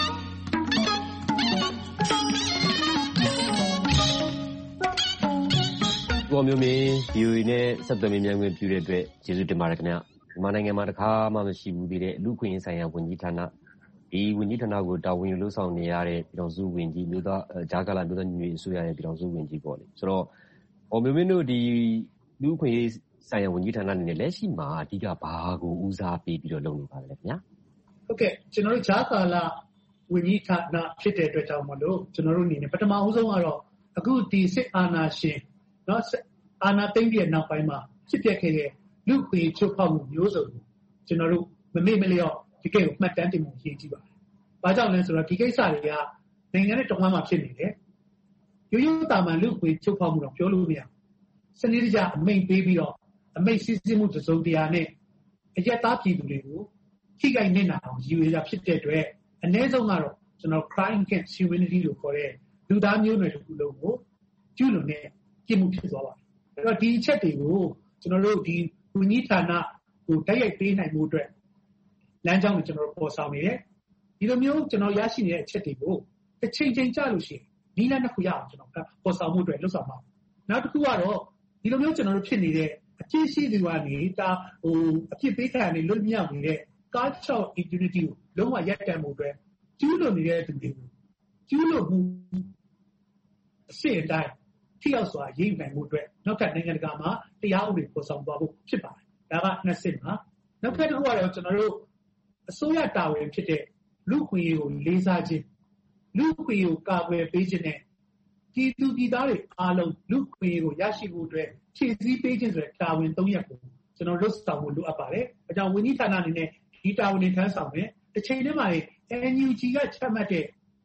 Speaker 9: ကိုမျိုးမင်း ဗီအိုအေနဲ့ဆက်သွယ်မေးမြန်းခွင့်ပြုတဲ့အတွက်ကျေးဇူးတင်ပါတယ်ခင်ဗျ။မြန်မာနိုင်ငံမှာတစ်ခါမှမရှိဘူးသေးတဲ့လူ့အခွင့်အရေးဆိုင်ရာဝန်ကြီးဌာနဒီဝန်ကြီးဌာနကိုတာဝန်ယူလုပ်ဆောင်နေရတဲ့ပြည်ထောင်စုဝန်ကြီးမျိုးသားဂျာကာလာမျိုးသားညီညွတ်ရေးအစိုးရရဲ့ပြည်ထောင်စုဝန်ကြီးပေါ့လေ။ဆိုတော့ဟောမျိုးမင်းတို့ဒီလူ့အခွင့်အရေးဆိုင်ရာဝန်ကြီးဌာနအနေနဲ့လက်ရှိမှာအဓိကဘာကိုဦးစားပေးပြီးတော့လုပ်နေပါလဲခင်ဗျာ
Speaker 10: ။ဟုတ်ကဲ့ကျွန်တော်တို့ဂျာကာလာဝန်ကြီးဌာနဖြစ်တဲ့အတွက်ကြောင့်မလို့ကျွန်တော်တို့အနေနဲ့ပထမဦးဆုံးကတော့အခုဒီစစ်အာဏာရှင်နော်အာဏာသိမ်းပြီးတဲ့နောက်ပိုင်းမှာဖြစ်ပျက်ခဲ့တဲ့လူ့အခွင့်အရေးချိုးဖောက်မှုမျိုးစုံကိုကျွန်တော်တို့မမေ့မလျော့ဒီကိစ္စကိုမှတ်တမ်းတင်မှုရည်ကြည့်ပါတယ်။ဘာကြောင့်လဲဆိုတော့ဒီကိစ္စတွေကနိုင်ငံနဲ့တဝမ်းမှာဖြစ်နေတယ်။ရိုးရိုးတာမန်လူ့အခွင့်အရေးချိုးဖောက်မှုတော့ပြောလို့မရဘူး။စနစ်တကျအမိန့်ပေးပြီးတော့အမိန့်စည်းစိမ်မှုစုံတရားနဲ့အယက်သားပြည်သူတွေကိုထိခိုက်နေနာအောင်ရည်ရွယ်တာဖြစ်တဲ့အတွက်အနည်းဆုံးကတော့ကျွန်တော် crime against humanity လို့ခေါ်တဲ့လူသားမျိုးနွယ်တစ်ခုလုံးကိုကျူးလွန်တဲ့ပြစ်မှုဖြစ်သွားပါတယ်။အဲ့တော့ဒီအချက်တွေကိုကျွန်တော်တို့ဒီဝန်ကြီးဌာနကိုတိုက်ရိုက်ပေးနိုင်မှုအတွက်လမ်းကြောင်းကိုကျွန်တော်တို့ပေါ်ဆောင်နေတယ်။ဒီလိုမျိုးကျွန်တော်ရရှိနေတဲ့အချက်တွေကိုတစ်ချိန်ချိန်ကြာလို့ရှိရင်ဒီလမ်းတစ်ခုရအောင်ကျွန်တော်ပေါ်ဆောင်မှုအတွက်လှုပ်ဆောင်ပါမယ်။နောက်တစ်ခုကတော့ဒီလိုမျိုးကျွန်တော်တို့ဖြစ်နေတဲ့အကျင့်ရှိသူကနေဒါဟိုအဖြစ်ပေးခံရနေလွတ်မြောက်နေတဲ့ cultural impunity ကိုလုံးဝရပ်တန့်မှုအတွက်ကျူးလွန်နေတဲ့သူတွေကိုကျူးလွန်မှုအစစ်အတိုင်းထိရောက်စွာရေးယူနိုင်မှုအတွက်နောက်ထပ်နိုင်ငံတကာမှာတရားဥပဒေပေါ်ဆောင်သွားဖို့ဖြစ်ပါတယ်။ဒါကနှစ်စစ်ပါ။နောက်ထပ်တစ်ခုကတော့ကျွန်တော်တို့အစိုးရတာဝန်ဖြစ်တဲ့လူ့ခွင့်ရေးကိုလေးစားခြင်းလူ့ခွင့်ရေးကိုကာကွယ်ပေးခြင်းနဲ့ပြည်သူပြည်သားတွေအားလုံးလူ့ခွင့်ရေးကိုရရှိဖို့အတွက်ဖြည့်ဆည်းပေးခြင်းဆိုတဲ့တာဝန်သုံးရပ်ကိုကျွန်တော်လုပ်ဆောင်ဖို့လိုအပ်ပါတယ်။အဲကြောင့်ဝန်ကြီးဌာနအနေနဲ့ဒီတာဝန်တွေထမ်းဆောင်မယ်။တစ်ချိန်တည်းမှာ အန် ယူ ဂျီ ကချမှတ်တဲ့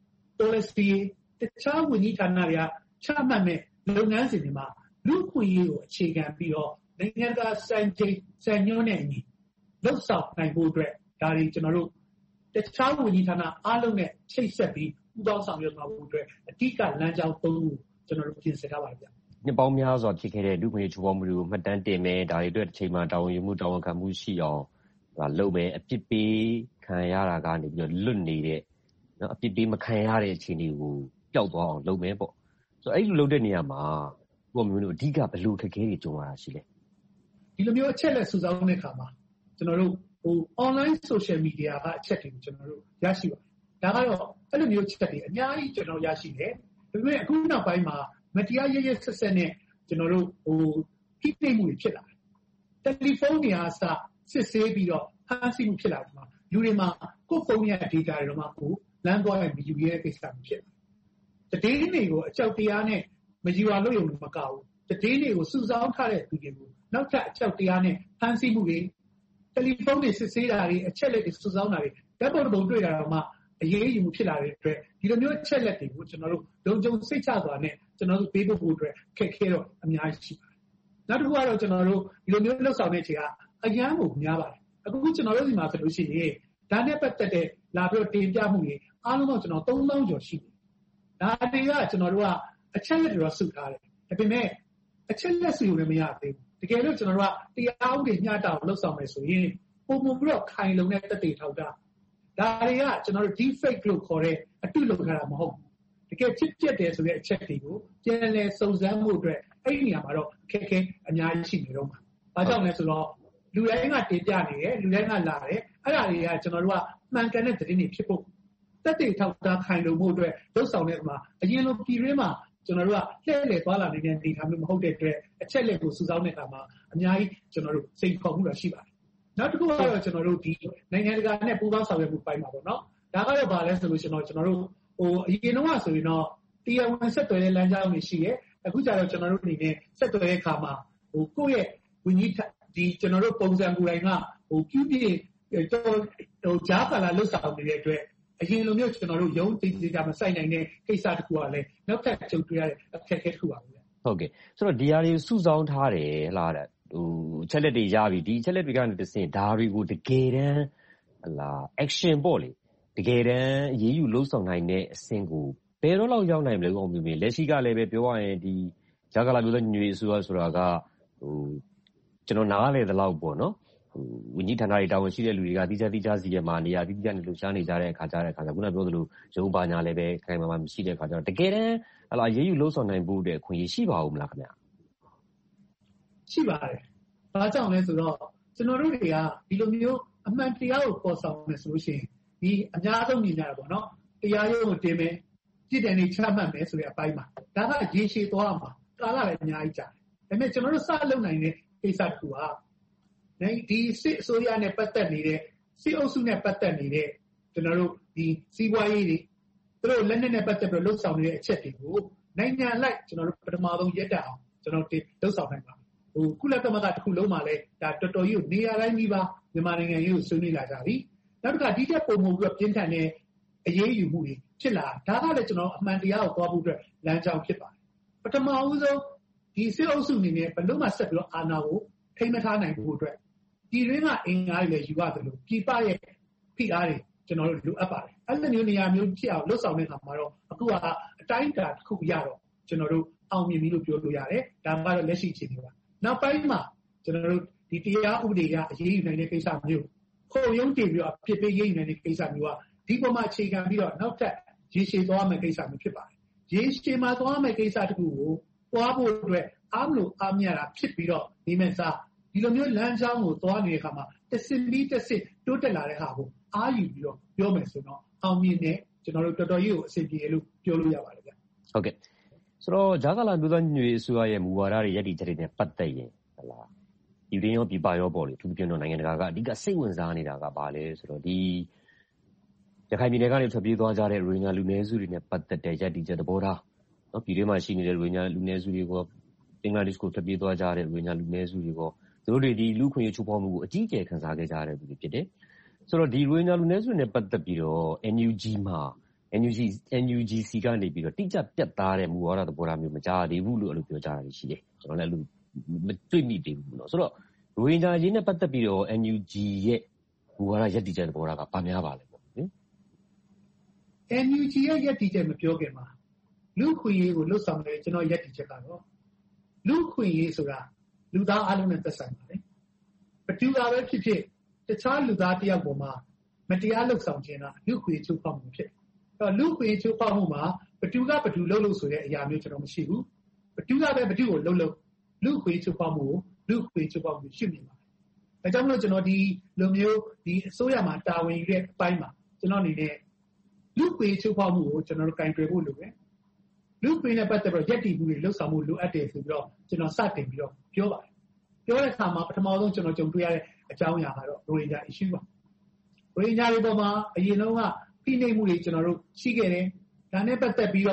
Speaker 10: policy တခြားဝန်ကြီးဌာနတွေကချမှတ်မဲ့လုပ်ငန်းစဉ်တွေမှာလူ့ခွင့်ရေးကိုအခြေခံပြီးတော့နိုင်ငံတကာစံချိန်စံညွှန်းနဲ့အညီလှုပ်ဆောင်နိုင်ဖို့အတွက်ဒါတွေကျွန်တော်တို့တခြားဝန်ကြီးဌာနအားလုံးနဲ့ချိတ်ဆက်ပြီးပူးပေါင်းဆောင်ရွက်သွားဖို့အတွက်အဓိကလမ်းကြောင်းသုံးခုကျွန်တော်တို့ပြင်ဆင်ထားပါတယ်ဗျ
Speaker 9: ။နှစ်ပေါင်းများစွာဖြစ်ခဲ့တဲ့လူ့ခွင့်ရေးချိုးဖောက်မှုတွေကိုမှတ်တမ်းတင်မယ်ဒါတွေအတွက်တစ်ချိန်မှာတာဝန်ယူမှုတာဝန်ခံမှုရှိအောင်လုပ်မယ်အပြစ်ပေးခံရတာကနေပြီးတော့လွတ်နေတဲ့နော်အပြစ်ပေးမခံရတဲ့အခြေအနေကိုပျောက်သွားအောင်လုပ်မယ်ပေါ့ဆိုတော့အဲ့လိုလုပ်တဲ့နေရာမှာကိုမျိုးတို့အဓိကဘယ်လိုခက်ခဲတွေကြုံရတာရှိလဲ
Speaker 10: ဒီလိုမျိုးအချက်လက်စုဆောင်းတဲ့အခါမှာကျွန်တော်တို့ဟို online social media ကအချက်တွေကိုကျွန်တော်တို့ရရှိပါတယ်ဒါကတော့အဲ့လိုမျိုးချက်တွေအများကြီးကျွန်တော်ရရှိတယ်ဒါပေမဲ့အခုနောက်ပိုင်းမှာမတရားရရဆက်ဆက်နဲ့ကျွန်တော်တို့ဟိုဖိနှိပ်မှုတွေဖြစ်လာတယ်တယ်လီဖုန်းတွေအားစစစ်ဆေးပြီးတော့ဖမ်းဆီးမှုဖြစ်လာတယ်မှာလူတွေမှာကိုယ်ဖုန်းရဲ့ data တွေတော့မှကိုလမ်းသွားရင်မယူရတဲ့ကိစ္စမျိုးဖြစ်တယ်တည်င်းတွေကိုအကြောက်တရားနဲ့မယူရလို့ရုံမကောက်ဘူးတည်င်းတွေကိုစုဆောင်းထားတဲ့သူတွေကိုနောက်ထပ်အကြောက်တရားနဲ့ဖမ်းဆီးမှုတွေတယ်လီဖုန်းတွေစစ်ဆေးတာတွေအချက်လက်တွေစုဆောင်းတာတွေဓာတ်ပုံတစ်ပုံတွေ့တာတော့မှအရေးယူမှုဖြစ်လာတဲ့အတွက်ဒီလိုမျိုးအချက်လက်တွေကိုကျွန်တော်တို့လုံခြုံစိတ်ချစွာနဲ့ကျွန်တော်တို့ပေးဖို့အတွက်ခက်ခဲတော့အများကြီးရှိပါတယ်နောက်တစ်ခုကတော့ကျွန်တော်တို့ဒီလိုမျိုးလှုပ်ဆောင်တဲ့ချိန်ကအရန်ကိုများပါတယ်အခုကျွန်တော်တို့ဒီမှာဆိုလို့ရှိရင်ဒါနဲ့ပတ်သက်တဲ့လာပြီးတော့တင်ပြမှုတွေအားလုံးတော့ကျွန်တော်သုံးသောင်းကျော်ရှိတယ်ဒါတွေကကျွန်တော်တို့ကအချက်လက်တွေတော့စုထားတယ်ဒါပေမဲ့အချက်လက်စုလို့လည်းမရသေးဘူးတကယ်လို့ကျွန်တော်တို့ကတရားဥပဒေမျှတအောင်လှုပ်ဆောင်မယ်ဆိုရင်ပုံပုံပြီးတော့ခိုင်လုံတဲ့တက်တေထောက်တာဒါတွေကကျွန်တော်တို့ defect လို့ခေါ်တဲ့အတုလုပ်ထားတာမဟုတ်ဘူးတကယ်ဖြစ်ဖြစ်တယ်ဆိုတဲ့အချက်တွေကိုပြန်လည်စုံစမ်းမှုအတွက်အဲ့ဒီနေရာမှာတော့ခက်ခဲအများကြီးရှိနေတော့မှာဘာကြောင့်လဲဆိုတော့လူတိုင်းကတင်ပြနေတယ်လူတိုင်းကလာတယ်အဲ့ဒါတွေကကျွန်တော်တို့ကမှန်ကန်တဲ့သတင်းတွေဖြစ်ဖို့တက်တေထောက်တာခိုင်လုံမှုအတွက်လှုပ်ဆောင်တဲ့အခါမှာအရင်လိုပြည်ရင်းမှာကျွန်တော်တို့ကလှည့်လည်သွားလာနေတဲ့ဒေသမျိုးမဟုတ်တဲ့အတွက်အချက်လက်ကိုစုဆောင်းတဲ့အခါမှာအများကြီးကျွန်တော်တို့စိတ်ခေါ်မှုတော့ရှိပါတယ်နောက်တစ်ခုကတော့ကျွန်တော်တို့ဒီနိုင်ငံတကာနဲ့ပူးပေါင်းဆောင်ရွက်မှုပိုင်းမှာပေါ့နော်ဒါကတော့ဘာလဲဆိုလို့ကျွန်တော်ကျွန်တော်တို့ဟိုအရင်တော့ဆိုရင်တော့တရားဝင်ဆက်သွယ်တဲ့လမ်းကြောင်းတွေရှိရဲအခုကျတော့ကျွန်တော်တို့အနေနဲ့ဆက်သွယ်တဲ့အခါမှာဟိုကိုယ့်ရဲ့ဝิญဉ်ဒီကျွန်တော်တို့ပုံစံကိုယ်တိုင်ကဟိုပြုပြတော့ဟိုဂျာကာလာလှုပ်ဆောင်နေတဲ့အတွက်အရင်လိုမျိုးကျွန်တော်တို့ရုံးတိတိကျမဆိုင်နိုင်တဲ့ကိစ္စတစ်ခုကလည်းနောက်ထပ်ကြုံတွေ့ရတဲ့အခက်အခဲတစ်ခုပါပဲ
Speaker 9: ဟုတ်ကဲ့ဆိုတော့ဒီဟာတွေစုဆောင်းထားတယ်ဟလားတဲ့ဟိုချက်လက်တွေရပြီဒီချက်လက်တွေကနေတစ်စင်ဒါတွေကိုတကယ်တမ်းဟလား action ပေါ့လေတကယ်တမ်းအရေးယူလှုပ်ဆောင်နိုင်တဲ့အဆင့်ကိုဘယ်တော့လောက်ရောက်နိုင်မလဲအောင်မြင်မြင်လက်ရှိကလည်းပဲပြောရရင်ဒီဂျာကာလာမျိုးတဲ့ညွေအစိုးရဆိုတာကဟိုကျွန်တော်နားလေတဲ့လောက်ပေါ့နော်ဟိုဝิญဉ်ဌာနတွေတာဝန်ရှိတဲ့လူတွေကတိကျတိကျစီရမှာနေရာတိကျနေလှုပ်ရှားနေကြတဲ့အခါကြတဲ့အခါကျခုနပြောသလိုရုံးပါညာလည်းပဲခိုင်မာမှမရှိတဲ့အခါကျတော့တကယ်တမ်းဟလာရေးယူလှုပ်ဆောင်နိုင်ဖို့အတွက်ခွင့်ရရှိပါဦးမလားခင်ဗျာ
Speaker 10: ရှိပါတယ်။ဘာကြောင့်လဲဆိုတော့ကျွန်တော်တို့တွေကဒီလိုမျိုးအမှန်တရားကိုပေါ်ဆောင်မယ်ဆိုလို့ရှိရင်ဒီအများဆုံးမြင်ကြတာပေါ့နော်။တရားရုံးကိုတင်မယ်ပြစ်ဒဏ်တွေချမှတ်မယ်ဆိုတဲ့အပိုင်းမှာဒါကရေရှည်သွားမှာကာလလည်းအများကြီးကြာတယ်။ဒါပေမဲ့ကျွန်တော်တို့စလုပ်နိုင်တဲ့ကိစ္စတစ်ခုကဒီစစ်အစိုးရနဲ့ပတ်သက်နေတဲ့စစ်အုပ်စုနဲ့ပတ်သက်နေတဲ့ကျွန်တော်တို့ဒီစီးပွားရေးတွေသူတို့လက်နက်နဲ့ပတ်သက်ပြီးလှုပ်ဆောင်နေတဲ့အချက်တွေကိုနိုင်ငံလိုက်ကျွန်တော်တို့ပထမဆုံးရက်တက်အောင်ကျွန်တော်တို့လှုပ်ဆောင်နိုင်ပါဟိုကုလသမဂ္ဂတစ်ခုလုံးမှာလည်းဒါတော်တော်ကြီးကိုနေရာတိုင်းပြီးပါမြန်မာနိုင်ငံရေးကိုဆွေးနွေးလာကြပြီနောက်တစ်ခါဒီတက်ပုံမှုပြီးတော့ပြင်းထန်တဲ့အရေးယူမှုတွေဖြစ်လာဒါကလည်းကျွန်တော်အမှန်တရားကိုသွားဖို့အတွက်လမ်းကြောင်းဖြစ်ပါတယ်ပထမဦးဆုံးဒီစစ်အုပ်စုအနေနဲ့ဘယ်လို့မှဆက်ပြီးတော့အာဏာကိုထိမထားနိုင်ဖို့အတွက်ဒီရင်းကအင်အားတွေလည်းယူရတယ်လို့ပြည်ပရဲ့ဖိအားတွေကျွန်တော်တို့လိုအပ်ပါတယ်အဲ့လိုမျိုးနေရာမျိုးဖြစ်အောင်လှုပ်ဆောင်တဲ့အခါမှာတော့အခုကအတိုင်းအတာတစ်ခုရတော့ကျွန်တော်တို့အောင်မြင်ပြီလို့ပြောလို့ရတယ်ဒါကတော့လက်ရှိအခြေအနေပါနောက်ပိုင်းမှာကျွန်တော်တို့ဒီတရားဥပဒေကအရေးယူနိုင်တဲ့ကိစ္စမျိုးခုံရုံးတင်ပြီးတော့ဖြစ်ပေးရေးယူနိုင်တဲ့ကိစ္စမျိုးကဒီပေါ်မှာအခြေခံပြီးတော့နောက်ထပ်ရေရှည်သွားမယ့်ကိစ္စမျိုးဖြစ်ပါတယ်ရေရှည်မှာသွားမယ့်ကိစ္စတစ်ခုကိုသွားဖို့အတွက်အားမလို့အားမရတာဖြစ်ပြီးတော့ဒီမဲ့စားဒီလိုမျိုးလမ်းကြောင်းကိုသွားနေတဲ့အခါမှာတစ်စစ်ပြီးတစ်စစ်တိုးတက်လာတဲ့ဟာကိုအားယူပြီးတော့ပြောမယ်ဆိုတော့အောင်မြင်တဲ့ကျွန်တော်တို့တော်တော်ကြီးကိုအစီအပြေလို့ပြောလို့ရပါတယ်ဗျ
Speaker 9: ဟုတ်ကဲ့ဆိုတော့ဂျာကာလာမျိုးသားညွေအစိုးရရဲ့မူဝါဒတွေရည်တည်ချက်တွေနဲ့ပတ်သက်ရင်ဟလားဒီရင်းရောပြပရောပေါ့လေသူပြတော့နိုင်ငံတကာကအဓိကစိတ်ဝင်စားနေတာကဘာလဲဆိုတော့ဒီရခိုင်ပြည်နယ်ကနေထွက်ပြေးသွားကြတဲ့ရိုဟင်ဂျာလူနည်းစုတွေနဲ့ပတ်သက်တဲ့ရည်တည်ချက်သဘောထားနော်ပြည်တွင်းမှာရှိနေတဲ့ရိုဟင်ဂျာလူနည်းစုတွေကဘင်္ဂလားဒေ့ရှ်ကိုထွက်ပြေးသွားကြတဲ့ရိုဟင်ဂျာလူနည်းစုတွေကသူတို့တွေဒီလူခွင့်ရေးချိုးဖောက်မှုကိုအကြီးအကျယ်ခံစားခဲ့ကြရတဲ့သူတွေဖြစ်တယ်ဆိုတော့ဒီရိုဟင်ဂျာလူနည်းစုနဲ့ပတ်သက်ပြီးတော့ N U G မှာ N U G N U G C ကနေပြီးတော့တိကျပြတ်သားတဲ့မူဝါဒသဘောထားမျိုးမကြားသေးဘူးလို့အဲ့လိုပြောကြတာရှိတယ်ကျွန်တော်လည်းအဲ့လိုမတွေ့မိသေးဘူးเนาะဆိုတော့ရိုဟင်ဂျာရေးနဲ့ပတ်သက်ပြီးတော့ N U G ရဲ့မူဝါဒရည်တည်ချက်သဘောထားကဘာများပါလဲပေါ့ဟင်
Speaker 10: N U G ရဲ့ရည်တည်ချက်မပြောခင်မှာလူခွင့်ရေးကိုလွတ်ဆောင်တယ်ကျွန်တော်ရည်တည်ချက်ကတော့လူခွင့်ရေးဆိုတာလူသားအလုံးနဲ့သက်ဆိုင်ပါတယ်ဘယ်သူကပဲဖြစ်ဖြစ်တခြားလူသားတယောက်ပေါ်မှာမတရားလုပ်ဆောင်ခြင်းကလူခွင့်ချိုးဖောက်မှုဖြစ်အဲ့တော့လူခွင့်ချိုးဖောက်မှုမှာဘယ်သူကဘယ်သူလုပ်လို့ဆိုတဲ့အရာမျိုးကျွန်တော်မရှိဘူးဘယ်သူကပဲဘယ်သူကိုလုပ်လို့လူခွင့်ချိုးဖောက်မှုကိုလူခွင့်ချိုးဖောက်မှုရှိနေပါတယ်ဒါကြောင့်မလို့ကျွန်တော်ဒီလိုမျိုးဒီအစိုးရမှာတာဝန်ယူတဲ့အပိုင်းမှာကျွန်တော်အနေနဲ့လူခွင့်ချိုးဖောက်မှုကိုကျွန်တော်တို့ကင်တွယ်ဖို့လိုတယ်လူခွင့်နဲ့ပတ်သက်ပြီးရက်တည်မှုတွေလှုပ်ဆောင်မှုလိုအပ်တယ်ဆိုပြီးတော့ကျွန်တော်စတင်ပြီးတော့ပြောပါတယ်ပြောတဲ့အခါမှာပထမဆုံးကျွန်တော်ကြုံတွေ့ရတဲ့အကြောင်းအရာကတော့ရိုဟင်ဂျာ issue ပါရိုဟင်ဂျာတွေပေါ်မှာအရင်ဆုံးကဖိနှိပ်မှုတွေကျွန်တော်တို့ရှိခဲ့တယ်ဒါနဲ့ပတ်သက်ပြီးတော့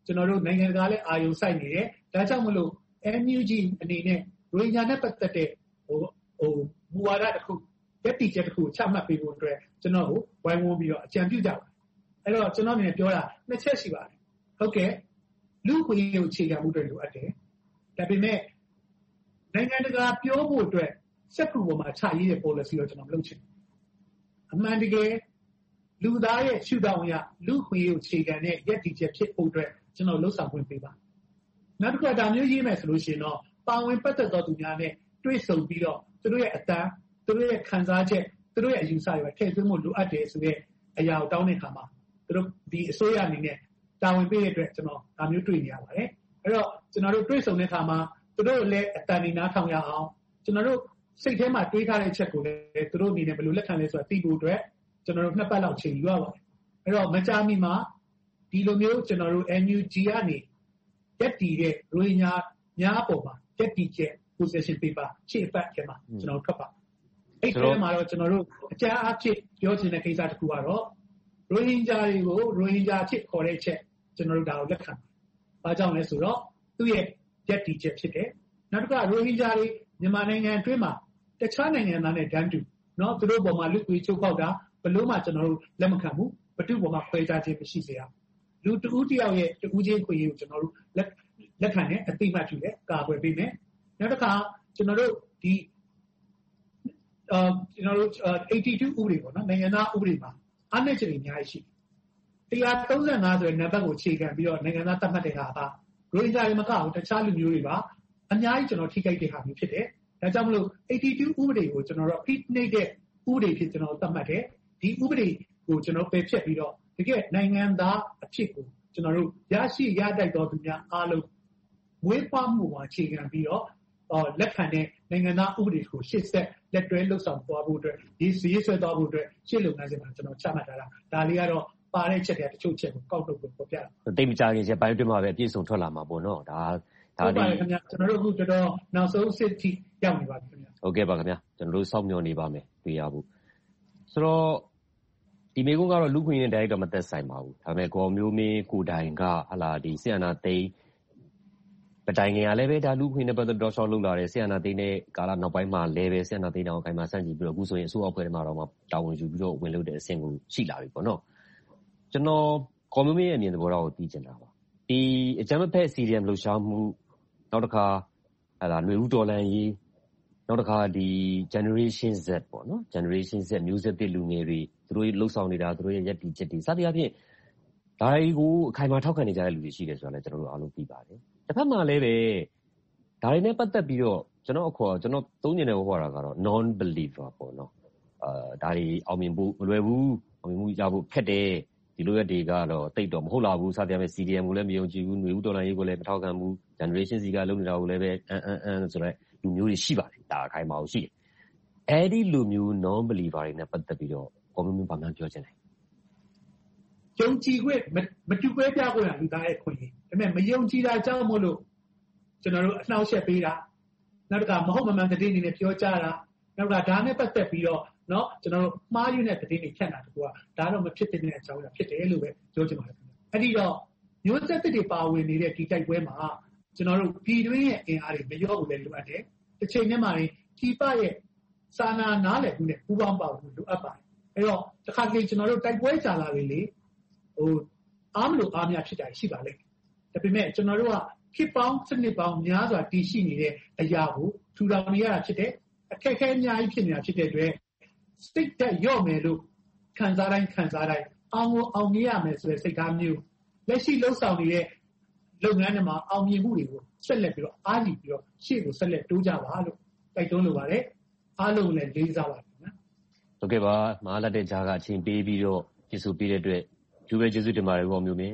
Speaker 10: ကျွန်တော်တို့နိုင်ငံတကာလည်းအာရုံစိုက်နေတယ်ဒါကြောင့်မလို့ N U G အနေနဲ့ရိုဟင်ဂျာနဲ့ပတ်သက်တဲ့ဟိုဟိုမူဝါဒတစ်ခုရက်တီချက်တစ်ခုချမှတ်ပေးဖို့အတွက်ကျွန်တော်ကိုဝိုင်းဝန်းပြီးတော့အကြံပြုကြပါတယ်အဲ့တော့ကျွန်တော်အနေနဲ့ပြောတာနှစ်ချက်ရှိပါတယ်ဟုတ်ကဲ့လူ့ခွင့်ရေးကိုအခြေခံမှုတွေလိုအပ်တယ်ဒါပေမဲ့နိုင်ငံတကာပြောဖို့အတွက်စက်ကူပေါ်မှာချရေးတဲ့ policy ကိုကျွန်တော်မလုပ်ချင်ဘူးအမှန်တကယ်လူသားရဲ့ရှုထောင့်အရလူ့ခွင့်ရေးကိုအခြေခံတဲ့ရက်တီချက်ဖြစ်ဖို့အတွက်ကျွန်တော်လှုပ်ဆောင်ခွင့်ပေးပါနောက်တစ်ခါဒါမျိုးရေးမယ်ဆိုလို့ရှိရင်တော့ပါဝင်ပတ်သက်သောသူများနဲ့တွေ့ဆုံပြီးတော့သူတို့ရဲ့အတန်းသူတို့ရဲ့ခံစားချက်သူတို့ရဲ့အယူဆတွေထည့်သွင်းဖို့လိုအပ်တယ်ဆိုတဲ့အရာကိုတောင်းတဲ့အခါမှာသူတို့ဒီအစိုးရအနေနဲ့တာဝန်ပေးတဲ့အတွက်ကျွန်တော်ဒါမျိုးတွေ့နေရပါတယ်အဲ့တော့ကျွန်တော်တို့တွေ့ဆုံတဲ့အခါမှာသူတို့လည်းအတန်နေနားထောင်ရအောင်ကျွန်တော်တို့စိတ်ထဲမှာတွေးထားတဲ့ချက်ကိုလည်းသူတို့အနေနဲ့ဘယ်လိုလက်ခံလဲဆိုတာသိဖို့အတွက်ကျွန်တော်တို့နှစ်ပတ်လောက်ချိန်ယူရပါတယ်အဲ့တော့မကြာမီမှာဒီလိုမျိုးကျွန်တော်တို့ N U G ကနေရက်တီတဲ့ရိုဟင်ဂျာများပေါ်မှာရက်တီချက် position paper ရှေ့အပတ်ထဲမှာကျွန်တော်ထွက်ပါအဲ့ဒီမှာတော့ကျွန်တော်တို့အကြမ်းအဖြစ်ပြောချင်တဲ့ကိစ္စတစ်ခုကတော့ရိုဟင်ဂျာတွေကိုရိုဟင်ဂျာဖြစ်ခေါ်တဲ့ချက်ကျွန်တော်တို့ဒါကိုလက်ခံပါဘာကြောင့်လဲဆိုတော့သူ့ရဲ့ရက်တီချက်ဖြစ်တယ်နောက်တစ်ခါရိုဟင်ဂျာတွေမြန်မာနိုင်ငံအတွင်းမှာတခြားနိုင်ငံသားနဲ့တန်းတူเนาะသူတို့ပေါ်မှာလူ့ခွင့်ချုပ်ဖောက်တာဘယ်လို့မှကျွန်တော်တို့လက်မခံဘူးဘသူ့ပေါ်မှာခွဲခြားခြင်းမရှိစေရလူတဦးတယောက်ရဲ့တဦးချင်းခွင့်ရေးကိုကျွန်တော်တို့လက်လက်ခံနဲ့အသိမှတ်ပြုတယ်ကာကွယ်ပေးမယ်နောက်တစ်ခါကျွန်တော်တို့ဒီအာကျွန်တော်တို့eighty-twoဥပဒေပေါ့နော်နိုင်ငံသားဥပဒေမှာအားနည်းချက်တွေအများကြီးရှိone thirty-fiveဆိုတဲ့နံပါတ်ကိုအခြေခံပြီးတော့နိုင်ငံသားသတ်မှတ်တဲ့ဟာကရိုဟင်ဂျာတွေမကဘူးတခြားလူမျိုးတွေပါအများကြီးကျွန်တော်ထိခိုက်တဲ့ဟာမျိုးဖြစ်တယ်ဒါကြောင့်မလို့eighty-twoဥပဒေကိုကျွန်တော်တို့ဖိနှိပ်တဲ့ဥပဒေဖြစ်ကျွန်တော်သတ်မှတ်တယ်ဒီဥပဒေကိုကျွန်တော်ပယ်ဖျက်ပြီးတော့တကယ်နိုင်ငံသားအဖြစ်ကိုကျွန်တော်တို့ရရှိရတိုက်တော်သူများအားလုံးမွေးဖွားမှုမှာအခြေခံပြီးတော့လက်ခံတဲ့နိုင်ငံသားဥပဒေကိုရှေ့ဆက်လက်တွဲလှုပ်ဆောင်သွားဖို့အတွက်ဒီစည်းဆွဲသွားဖို့အတွက်ရှေ့လုပ်ငန်းစဉ်မှာကျွန်တော်ချမှတ်ထားတာဒါလေးကတော့ပါတဲ့ချက်တွေတချို့ချက်ကိုကောက်ထုတ်ဖို့ပေါ်ပြတာ
Speaker 9: တိတ်မကြခင်ချက်ပိုင်းတွင်းမှာပဲအပြည့်စုံထွက်လာမှာပေါ့နော်ဒါ
Speaker 10: ဒါဒီခင်ဗျာကျွန်တော်တို့အခုတော်တော်နောက်ဆုံးစစ်ထိရောက်နေပါပြီခင်ဗျာ
Speaker 9: ဟုတ်ကဲ့ပါခင်ဗျာကျွန်တော်တို့စောင့်မျှော်နေပါမယ်တွေ့ရဖို့ဆိုတော့ဒီမေကုန်းကတော့လူခွင့်ရေးတိုက်တော့မသက်ဆိုင်ပါဘူးဒါပေမဲ့ကိုမျိုးမင်းကိုတိုင်ကဟလာဒီဆီယနာသိန်းပတိုင်ငယ်ကလည်းပဲဒါလူခွင့်နဲ့ပတ်သက်တော့ရှောက်လုပ်လာတယ်ဆီယနာသိန်းနဲ့ကာလနောက်ပိုင်းမှာလည်းပဲဆီယနာသိန်းတောင်အခိုင်မှာစန့်ကျင်ပြီးတော့အခုဆိုရင်အစိုးရအဖွဲ့ထဲမှာတော့တာဝန်ယူပြီးတော့ဝင်လုပ်တဲ့အဆင့်ကိုရှိလာပြီပေါ့နော်ကျွန်တော်ကိုမျိုးမင်းရဲ့အမြင်သဘောထားကိုသိချင်တာပါဒီအကြမ်းဖက် C D M လှုပ်ရှားမှုနောက်တစ်ခါဟလာຫນွေဦးတော်လန်ရေးနောက်တစ်ခါဒီ generation Z ပေါ့နော် generation Z မျိုးဆက်သစ်လူငယ်တွေသူတို့လှုပ်ဆောင်နေတာသူတို့ရဲ့ရပ်တည်ချက်တွေစသဖြင့်ဒါတွေကိုအခိုင်အမာထောက်ခံနေကြတဲ့လူတွေရှိတယ်ဆိုတာလည်းကျွန်တော်တို့အားလုံးသိပါတယ်တစ်ဖက်မှာလည်းပဲဒါတွေနဲ့ပတ်သက်ပြီးတော့ကျွန်တော်အခေါ်ကျွန်တော်သုံးညင်တဲ့ဟောတာကတော့ non believer ပေါ့နော်အာဒါတွေအောင်မြင်ဖို့မလွယ်ဘူးအောင်မြင်မှုရဖို့ခက်တယ်ဒီလိုရက်တွေကတော့တိတ်တော့မဟုတ်လာဘူးစသဖြင့် C D M ကိုလည်းမယုံကြည်ဘူးຫນွေဦးတော်လန်ရေးကိုလည်းမထောက်ခံဘူး generation Z ကလုပ်နေတာကိုလည်းပဲအန်အန်အန်ဆိုတော့လူမျိုးတွေရှိပါတယ်ဒါအခိုင်အမာရှိတယ်အဲ့ဒီလူမျိုး non believer တွေနဲ့ပတ်သက်ပြီးတော့ကိုမင်းမင်းဘာမှပြောချင်တယ်
Speaker 10: ယုံကြည်ခွင့်မတူကွဲပြားခွင့်ကလူသားရဲ့ခွင့်ရဒါပေမဲ့မယုံကြည်တာကြောင့်မို့လို့ကျွန်တော်တို့အနှောက်အယှက်ပေးတာနောက်တစ်ခါမဟုတ်မမှန်သတင်းတွေနဲ့ပြောကြတာနောက်တစ်ခါဒါနဲ့ပတ်သက်ပြီးတော့เนาะကျွန်တော်တို့မှားယွင်းတဲ့သတင်းတွေဖြန့်တာတကူကဒါတော့မဖြစ်တဲ့အကြောင်းအရာဖြစ်တယ်လို့ပဲပြောချင်ပါတယ်အဲ့ဒီတော့မျိုးဆက်သစ်တွေပါဝင်နေတဲ့ဒီတိုက်ပွဲမှာကျွန်တော်တို့ပြည်တွင်းရဲ့အင်အားတွေမရောဘူးလည်းလိုအပ်တယ်တစ်ချိန်တည်းမှာဒီပရဲ့စာနာနားလည်မှုနဲ့ပူးပေါင်းပါဝင်လိုအပ်ပါတယ်အဲ့တော့တစ်ခါတလေကျွန်တော်တို့တိုက်ပွဲကြာလာပြီလေဟိုအားမလို့အားများဖြစ်တာရှိပါလိမ့်ဒါပေမဲ့ကျွန်တော်တို့ကခေတ်ပေါင်းစနစ်ပေါင်းများစွာတည်ရှိနေတဲ့အရာကိုထူထောင်နေရတာဖြစ်တယ်အခက်အခဲအများကြီးဖြစ်နေတာဖြစ်တဲ့အတွက်စိတ်သက်ရော့မယ်လို့ခံစားတိုင်းခံစားတိုင်းအောင်ကိုအောင်မြင်ရမယ်ဆိုတဲ့စိတ်ဓာတ်မျိုးလက်ရှိလှုပ်ဆောင်နေတဲ့လုပ်ငန်းတွေမှာအောင်မြင်မှုတွေကိုဆက်လက်ပြီးတော့အားကြီးပြီးတော့ရှေ့ကိုဆက်လက်တိုးကြပါလို့တိုက်တွန်းလိုပါတယ်အားလုံးလည်းလေးစားပါတယ်နော်
Speaker 9: ဟုတ်ကဲ့ပါမဟာလက်တဲ့ဂျာကအချိန်ပေးပြီးတော့ကျေးဇူးပေးတဲ့အတွက်ကျူပဲကျေးဇူးတင်ပါတယ်ဘောမျိုးမင်း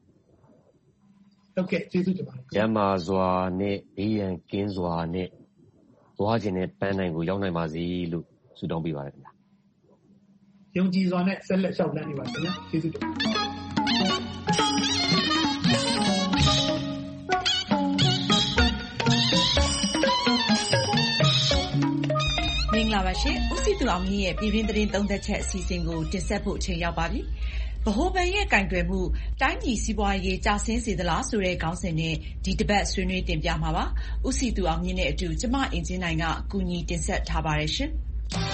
Speaker 10: ဟုတ်ကဲ့ကျေးဇူးတင်ပါတယ်
Speaker 9: ကျမ်းမာစွာနဲ့ဘေးရန်ကင်းစွာနဲ့သွားခြင်းနဲ့ပန်းနိုင်ကိုရောက်နိုင်ပါစေလို့ဆုတောင်းပေးပါတယ်ခင်ဗျာ
Speaker 10: ယုံကြည်စွာနဲ့ဆက်လက်လျှောက်လန်းနေပါခင်ဗျာကျေးဇူးတင်ပါတယ်
Speaker 5: မင်္ဂလာပါရှင်ဦးစီသူအောင်ကြီးရဲ့ပြည်တွင်းသတင်းသုံးသက်ချက်အစီအစဉ်ကိုတင်ဆက်ဖို့အချိန်ရောက်ပါပြီဗဟိုဘဏ်ရဲ့ကိုင်တွယ်မှုတိုင်းပြည်စီးပွားရေးကျဆင်းစေသလားဆိုတဲ့ခေါင်းစဉ်နဲ့ဒီတပတ်ဆွေးနွေးတင်ပြမှာပါ။ဦးစည်သူအောင်မြင့်နဲ့အတူကျမအင်ကြင်းနိုင်ကကူညီတင်ဆက်ထားပါတယ်ရှင်။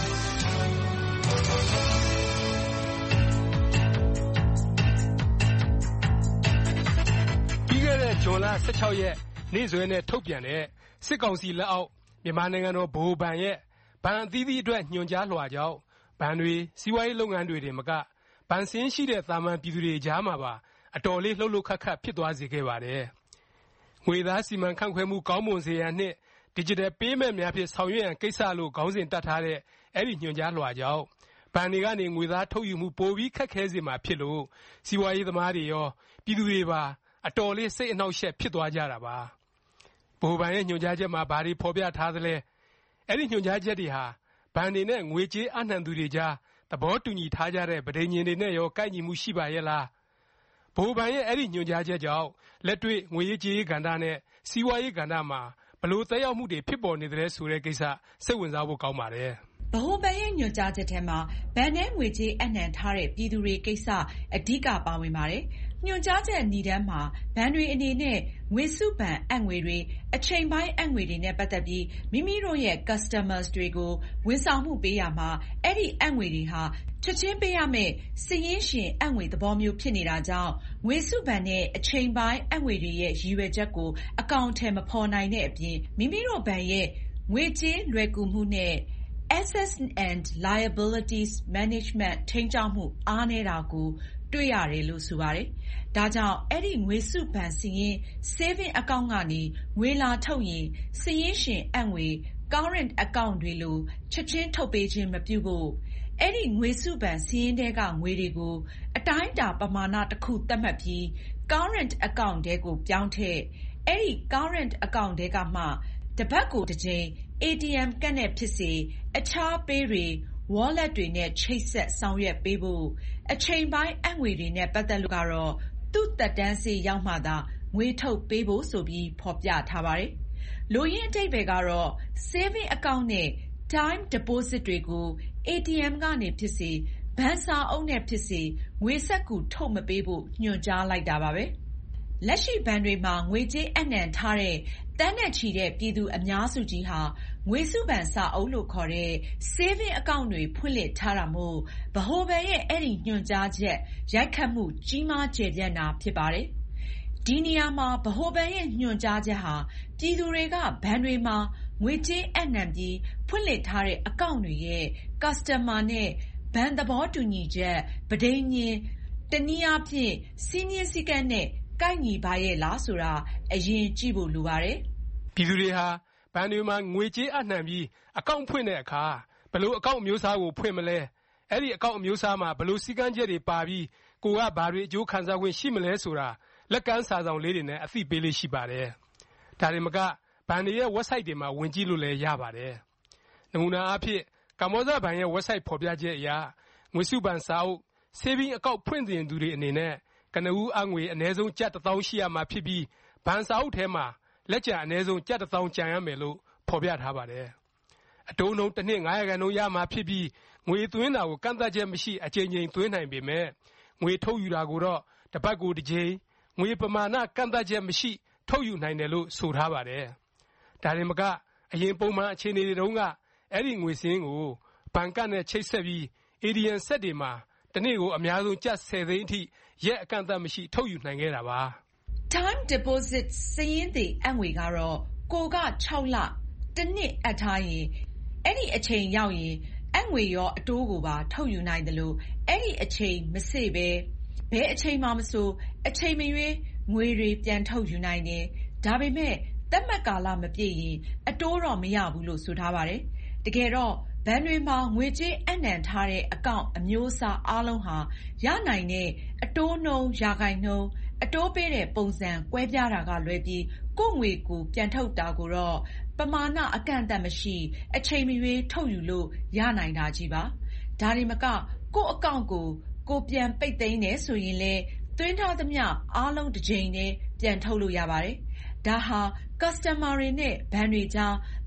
Speaker 11: ပြီးခဲ့တဲ့ဇွန်လ၁၆ရက်နေ့စွဲနဲ့ထုတ်ပြန်တဲ့စစ်ကောင်စီလက်အောက်မြန်မာနိုင်ငံတော်ဗဟိုဘဏ်ရဲ့ဘဏ်အသီးသီးအတွက်ညွှန်ကြားလွှာကြောင့်ဘဏ်တွေစီးပွားရေးလုပ်ငန်းတွေတင်မကဘဏ်စာရင်းရှိတဲ့သာမန်ပြည်သူတွေကြားမှာပါအတော်လေးလှုပ်လှုပ်ခတ်ခတ်ဖြစ်သွားစေခဲ့ပါတယ်။ငွေသားစီမံခန့်ခွဲမှုကောင်းမွန်စေရန်နှင့် Digital Payment များဖြင့်ဆောင်ရွက်ရန်ကိစ္စလို့ခေါင်းစဉ်တပ်ထားတဲ့အဲဒီညွှန်ကြားလွှာကြောင့်ဘဏ်တွေကနေငွေသားထုတ်ယူမှုပိုပြီးခက်ခဲစေမှာဖြစ်လို့စီးပွားရေးသမားတွေရောပြည်သူတွေပါအတော်လေးစိတ်အနှောက်အယှက်ဖြစ်သွားကြတာပါ။ဗဟိုဘဏ်ရဲ့ညွှန်ကြားချက်မှာဘာတွေဖော်ပြထားသလဲအဲဒီညွှန်ကြားချက်တွေဟာဘဏ်တွေနဲ့ငွေကြေးအနှံသူတွေကြားသဘောတူညီထားကြတဲ့ပဋိညာဉ်တွေနဲ့ရောကိုက်ညီမှုရှိပါရဲ့လားဗဟိုဘဏ်ရဲ့အဲ့ဒီညွှန်ကြားချက်ကြောင့်လက်တွေ့ငွေရေးကြေးရေးကဏ္ဍနဲ့စီးပွားရေးကဏ္ဍမှာဘလို့သက်ရောက်မှုတွေဖြစ်ပေါ်နေတယ်ဆိုတဲ့ကိစ္စစိတ်ဝင်စားဖို့ကောင်းပါတယ်
Speaker 5: ဗဟိုဘဏ်ရဲ့ညွှန်ကြားချက်ထဲမှာဘဏ်နဲ့ငွေကြေးအနှံထားတဲ့ပြည်သူတွေကိစ္စအဓိကပါဝင်ပါတယ်။ညွှန်ကြားချက်နိဒါန်းမှာဘဏ်တွေအနေနဲ့ငွေစုဘဏ်အပ်ငွေတွေအချိန်ပိုင်းအပ်ငွေတွေနဲ့ပတ်သက်ပြီးမိမိတို့ရဲ့ customers တွေကိုဝန်ဆောင်မှုပေးရမှာအဲ့ဒီအပ်ငွေတွေဟာချက်ချင်းပေးရမယ့်စာရင်းရှင်အပ်ငွေသဘောမျိုးဖြစ်နေတာကြောင့်ငွေစုဘဏ်နဲ့အချိန်ပိုင်းအပ်ငွေတွေရဲ့ရည်ရွယ်ချက်ကိုအကောင်အထည်မဖော်နိုင်တဲ့အပြင်မိမိတို့ဘဏ်ရဲ့ငွေကြေးလွယ်ကူမှုနဲ့ Assets and Liabilities Management ထိန်းကျောင်းမှုအားနည်းတာကိုတွေ့ရတယ်လို့ဆိုပါတယ်။ဒါကြောင့်အဲ့ဒီငွေစုဘဏ်စာရင်း Saving Account ကနေငွေလာထုတ်ရင်စာရင်းရှင်အပ်ငွေ Current Account တွေလိုချက်ချင်းထုတ်ပေးခြင်းမပြုဖို့အဲ့ဒီငွေစုဘဏ်စာရင်းထဲကငွေတွေကိုအတိုင်းအတာပမာဏတစ်ခုသတ်မှတ်ပြီး Current Account ထဲကိုပြောင်းထည့်အဲ့ဒီ Current Account ထဲကမှတစ်ပတ်ကိုတစ်ကြိမ် အေတီအမ် ကဒ်နဲ့ဖြစ်စေအခြားပေးတွေ wallet တွေနဲ့ချိတ်ဆက်ဆောင်ရွက်ပေးဖို့အချိန်ပိုင်းအပ်ငွေတွေနဲ့ပတ်သက်လို့ကတော့သူ့သက်တမ်းစေ့ရောက်မှသာငွေထုတ်ပေးဖို့ဆိုပြီးဖော်ပြထားပါတယ်။လိုရင်းအဓိပ္ပာယ်ကတော့ saving account နဲ့ time deposit တွေကို အေတီအမ် ကနေဖြစ်စေဘဏ်စာအုပ်နဲ့ဖြစ်စေငွေစက္ကူထုတ်မပေးဖို့ညွှန်ကြားလိုက်တာပါပဲ။လက်ရှိဘဏ်တွေမှာငွေကြေးအနှံထားတဲ့တန်းနဲ့ချီတဲ့ပြည်သူအများစုကြီးဟာငွေစုဘဏ်စာအုပ်လို့ခေါ်တဲ့ saving account တွေဖွင့်လှစ်ထားတာမို့ဗဟိုဘဏ်ရဲ့အဲ့ဒီညွှန်ကြားချက်ရိုက်ခတ်မှုကြီးမားကျယ်ပြန့်တာဖြစ်ပါတယ်။ဒီနေရာမှာဗဟိုဘဏ်ရဲ့ညွှန်ကြားချက်ဟာပြည်သူတွေကဘဏ်တွေမှာငွေကြေးအနှံပြီးဖွင့်လှစ်ထားတဲ့အကောင့်တွေရဲ့ customer နဲ့ဘဏ်သဘောတူညီချက်ပဋိညာဉ်တနည်းအားဖြင့်စည်းမျဉ်းစည်းကမ်းနဲ့ကိုက်ညီပါရဲ့လားဆိုတာအရင်ကြည့်ဖို့လိုပါတယ်
Speaker 11: ။ပြည်သူတွေဟာဘဏ်တွေမှာငွေကြေးအနှံပြီးအကောင့်ဖွင့်တဲ့အခါဘယ်လိုအကောင့်အမျိုးအစားကိုဖွင့်မလဲအဲ့ဒီအကောင့်အမျိုးအစားမှာဘယ်လိုစည်းကမ်းချက်တွေပါပြီးကိုကဘာတွေအကျိုးခံစားခွင့်ရှိမလဲဆိုတာလက်ကမ်းစာဆောင်လေးတွေနဲ့အသိပေးလေးရှိပါတယ်။ဒါတွေမကဘဏ်တွေရဲ့ website တွေမှာဝင်ကြည့်လို့လည်းရပါတယ်။နမူနာအားဖြင့်ကမ္ဘောဇဘဏ်ရဲ့ website ဖော်ပြချက်အရငွေစုဘဏ်စာအုပ် saving account ဖွင့်တင်သူတွေအနေနဲ့ကနဦးအငွေအနည်းဆုံးကျပ်တစ်သောင်းရှိရမှာဖြစ်ပြီးဘဏ်စာအုပ်ထဲမှာလက်ကျန်အနည်းဆုံးကျပ်တစ်သောင်းကျန်ရမယ်လို့ဖော်ပြထားပါတယ်။အတုံးနှုန်းတစ်နှစ်ငါးရာခိုင်နှုန်းရမှာဖြစ်ပြီးငွေသွင်းတာကိုကန့်သတ်ချက်မရှိအကြိမ်ကြိမ်သွင်းနိုင်ပေမဲ့ငွေထုတ်ယူတာကိုတော့တစ်ပတ်ကိုတစ်ကြိမ်ငွေပမာဏကန့်သတ်ချက်မရှိထုတ်ယူနိုင်တယ်လို့ဆိုထားပါတယ်။ဒါရင်မကအရင်ပုံမှန်အခြေအနေတွေတုန်းကအဲ့ဒီငွေစင်းကိုဘဏ်ကနဲ့ချိတ်ဆက်ပြီး အေတီအမ် ဆက်တွေမှာတစ်နေ့ကိုအများဆုံးကျပ်ဆယ်သိန်းအထိရက်အကန့်အသတ်မရှိထုတ်ယူနိုင်ခဲ့တာပါ
Speaker 5: ။ Time deposit စာရင်းသေးအငွေကတော့ကိုက၆လတစ်နှစ်အပ်ထားရင်အဲ့ဒီအချိန်ရောက်ရင်အငွေရောအတိုးကိုပါထုတ်ယူနိုင်တယ်လို့အဲ့ဒီအချိန်မစေ့ပဲဘယ်အချိန်မှမဆိုအချိန်မရွေးငွေတွေပြန်ထုတ်ယူနိုင်တယ်။ဒါပေမဲ့သတ်မှတ်ကာလမပြည့်ရင်အတိုးတော့မရဘူးလို့ဆိုထားပါတယ်။တကယ်တော့ဘဏ်တွေမှာငွေကြေးအနှံထားတဲ့အကောင့်အမျိုးအစားအားလုံးဟာရနိုင်တဲ့အတိုးနှုန်းရာခိုင်နှုန်းအတိုးပေးတဲ့ပုံစံကွဲပြားတာကလွဲပြီးကိုယ့်ငွေကိုပြန်ထုတ်တာကိုတော့ပမာဏအကန့်အသတ်မရှိအချိန်မရွေးထုတ်ယူလို့ရနိုင်တာကြီးပါ။ဒါတွေမကကိုယ့်အကောင့်ကိုကိုပြန်ပိတ်သိမ်းတယ်ဆိုရင်လေသွင်းထားသမျှအားလုံးတစ်ကြိမ်နဲ့ပြန်ထုတ်လို့ရပါတယ်။ဒါဟာ customer တွေနဲ့ဘဏ်တွေကြားသ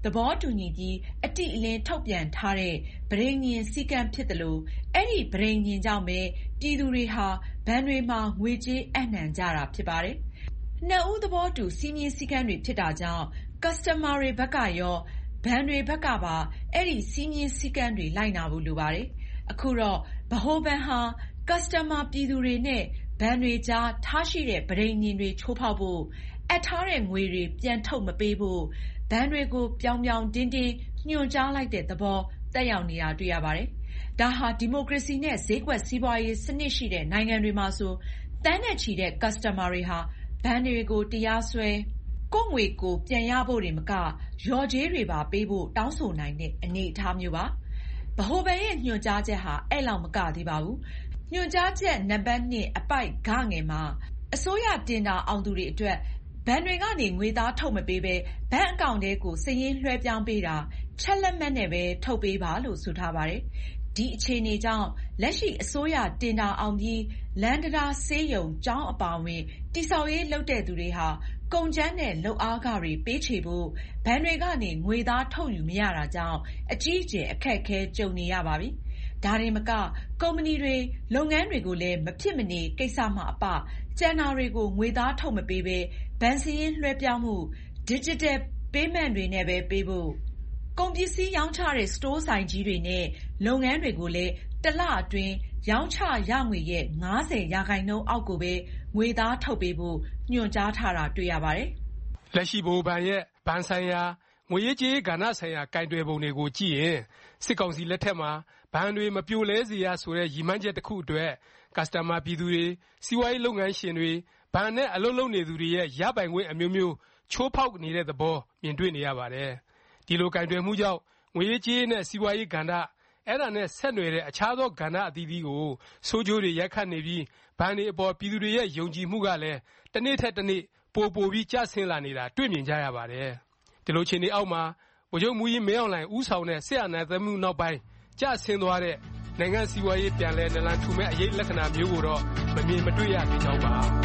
Speaker 5: သဘောတူညီပြီးအတိအလင်းထုတ်ပြန်ထားတဲ့ပဋိညာဉ်စည်းကမ်းဖြစ်သလိုအဲဒီပဋိညာဉ်ကြောင့်ပဲပြည်သူတွေဟာဘဏ်တွေမှာငွေကြေးအပ်နှံကြတာဖြစ်ပါတယ်။နှစ်ဦးသဘောတူစည်းမျဉ်းစည်းကမ်းတွေဖြစ်တာကြောင့် customer တွေဘက်ကရောဘဏ်တွေဘက်ကပါအဲဒီစည်းမျဉ်းစည်းကမ်းတွေလိုက်နာဖို့လိုပါတယ်။အခုတော့ဗဟိုဘဏ်ဟာ customer ပြည်သူတွေနဲ့ဘဏ်တွေကြားထားရှိတဲ့ပဋိညာဉ်တွေချိုးဖောက်ဖို့အပ်ထားတဲ့ငွေတွေပြန်ထုတ်မပေးဖို့ဘဏ်တွေကိုပြောင်ပြောင်တင်းတင်းညွှန်ကြားလိုက်တဲ့သဘောသက်ရောက်နေတာတွေ့ရပါတယ်။ဒါဟာဒီမိုကရေစီနဲ့ဈေးကွက်စီးပွားရေးစနစ်ရှိတဲ့နိုင်ငံတွေမှာဆိုသန်းနဲ့ချီတဲ့ customer တွေဟာဘဏ်တွေကိုတရားစွဲကိုယ့်ငွေကိုပြန်ရဖို့တွေမကလျော်ကြေးတွေပါပေးဖို့တောင်းဆိုနိုင်တဲ့အနေအထားမျိုးပါ။ဗဟိုဘဏ်ရဲ့ညွှန်ကြားချက်ဟာအဲ့လောက်မကသေးပါဘူး။ညွှန်ကြားချက်နံပါတ်နှစ်အပိုဒ်ဂငယ်မှာအစိုးရတင်ဒါအောင်သူတွေအတွက်ဘဏ်တွေကနေငွေသားထုတ်မပေးဘဲဘဏ်အကောင့်ထဲကိုစာရင်းလွှဲပြောင်းပေးတာချက်လက်မှတ်နဲ့ပဲထုတ်ပေးပါလို့ဆိုထားပါတယ်။ဒီအခြေအနေကြောင့်လက်ရှိအစိုးရတင်ဒါအောင်ပြီးလမ်းတံတားဆေးရုံကျောင်းအပါအဝင်တည်ဆောက်ရေးလုပ်တဲ့သူတွေဟာကုန်ကြမ်းနဲ့လုပ်အားခတွေပေးချေဖို့ဘဏ်တွေကနေငွေသားထုတ်ယူမရတာကြောင့်အကြီးအကျယ်အခက်အခဲကြုံနေရပါပြီ။ဒါတင်မကကုမ္ပဏီတွေလုပ်ငန်းတွေကိုလည်းမဖြစ်မနေကိစ္စမှအပကျန်တာတွေကိုငွေသားထုတ်မပေးဘဲဘဏ်စာရင်းလွှဲပြောင်းမှု digital payment တွေနဲ့ပဲပေးဖို့ကုန်ပစ္စည်းရောင်းချတဲ့စတိုးဆိုင်ကြီးတွေနဲ့လုပ်ငန်းတွေကိုလည်းတစ်လအတွင်းရောင်းချရငွေရဲ့၅၀ရာခိုင်နှုန်းအောက်ကိုပဲငွေသားထုတ်ပေးဖို့ညွှန်ကြားထားတာတွေ့ရပါတယ်
Speaker 11: ။လက်ရှိဗဟိုဘဏ်ရဲ့ဘဏ်ဆိုင်ရာငွေရေးကြေးကဏ္ဍဆိုင်ရာကိုင်တွယ်ပုံတွေကိုကြည့်ရင်စစ်ကောင်စီလက်ထက်မှာဘဏ်တွေမပြိုလဲစေရဆိုတဲ့ရည်မှန်းချက်တစ်ခုအတွက်ကစတမာပြည်သူတွေစီးပွားရေးလုပ်ငန်းရှင်တွေဘဏ်နဲ့အလုပ်လုပ်နေသူတွေရဲ့ရပိုင်ခွင့်အမျိုးမျိုးချိုးဖောက်နေတဲ့သဘောမြင်တွေ့နေရပါတယ်။ဒီလိုကိုင်တွယ်မှုကြောင့်ငွေရေးကြေးနဲ့စီးပွားရေးကဏ္ဍအဲ့ဒါနဲ့ဆက်နွယ်တဲ့အခြားသောကဏ္ဍအသီးသီးကိုဆိုးကျိုးတွေရိုက်ခတ်နေပြီးဘဏ်တွေအပေါ်ပြည်သူတွေရဲ့ယုံကြည်မှုကလည်းတစ်နေ့ထက်တစ်နေ့ပိုပိုပြီးကျဆင်းလာနေတာတွေ့မြင်ကြရပါတယ်။ဒီလိုအခြေအနေအောက်မှာဗိုလ်ချုပ်မှူးကြီးမင်းအောင်လှိုင်ဦးဆောင်တဲ့စစ်အာဏာသိမ်းမှုနောက်ပိုင်းကျဆင်းသွားတဲ့နိုင်ငံစီးပွားရေးပြန်လည်နလန်ထူမဲ့အရေးလက္ခဏာမျိုးကိုတော့မမြင်မတွေ့ရသေးကြောင်းပါ။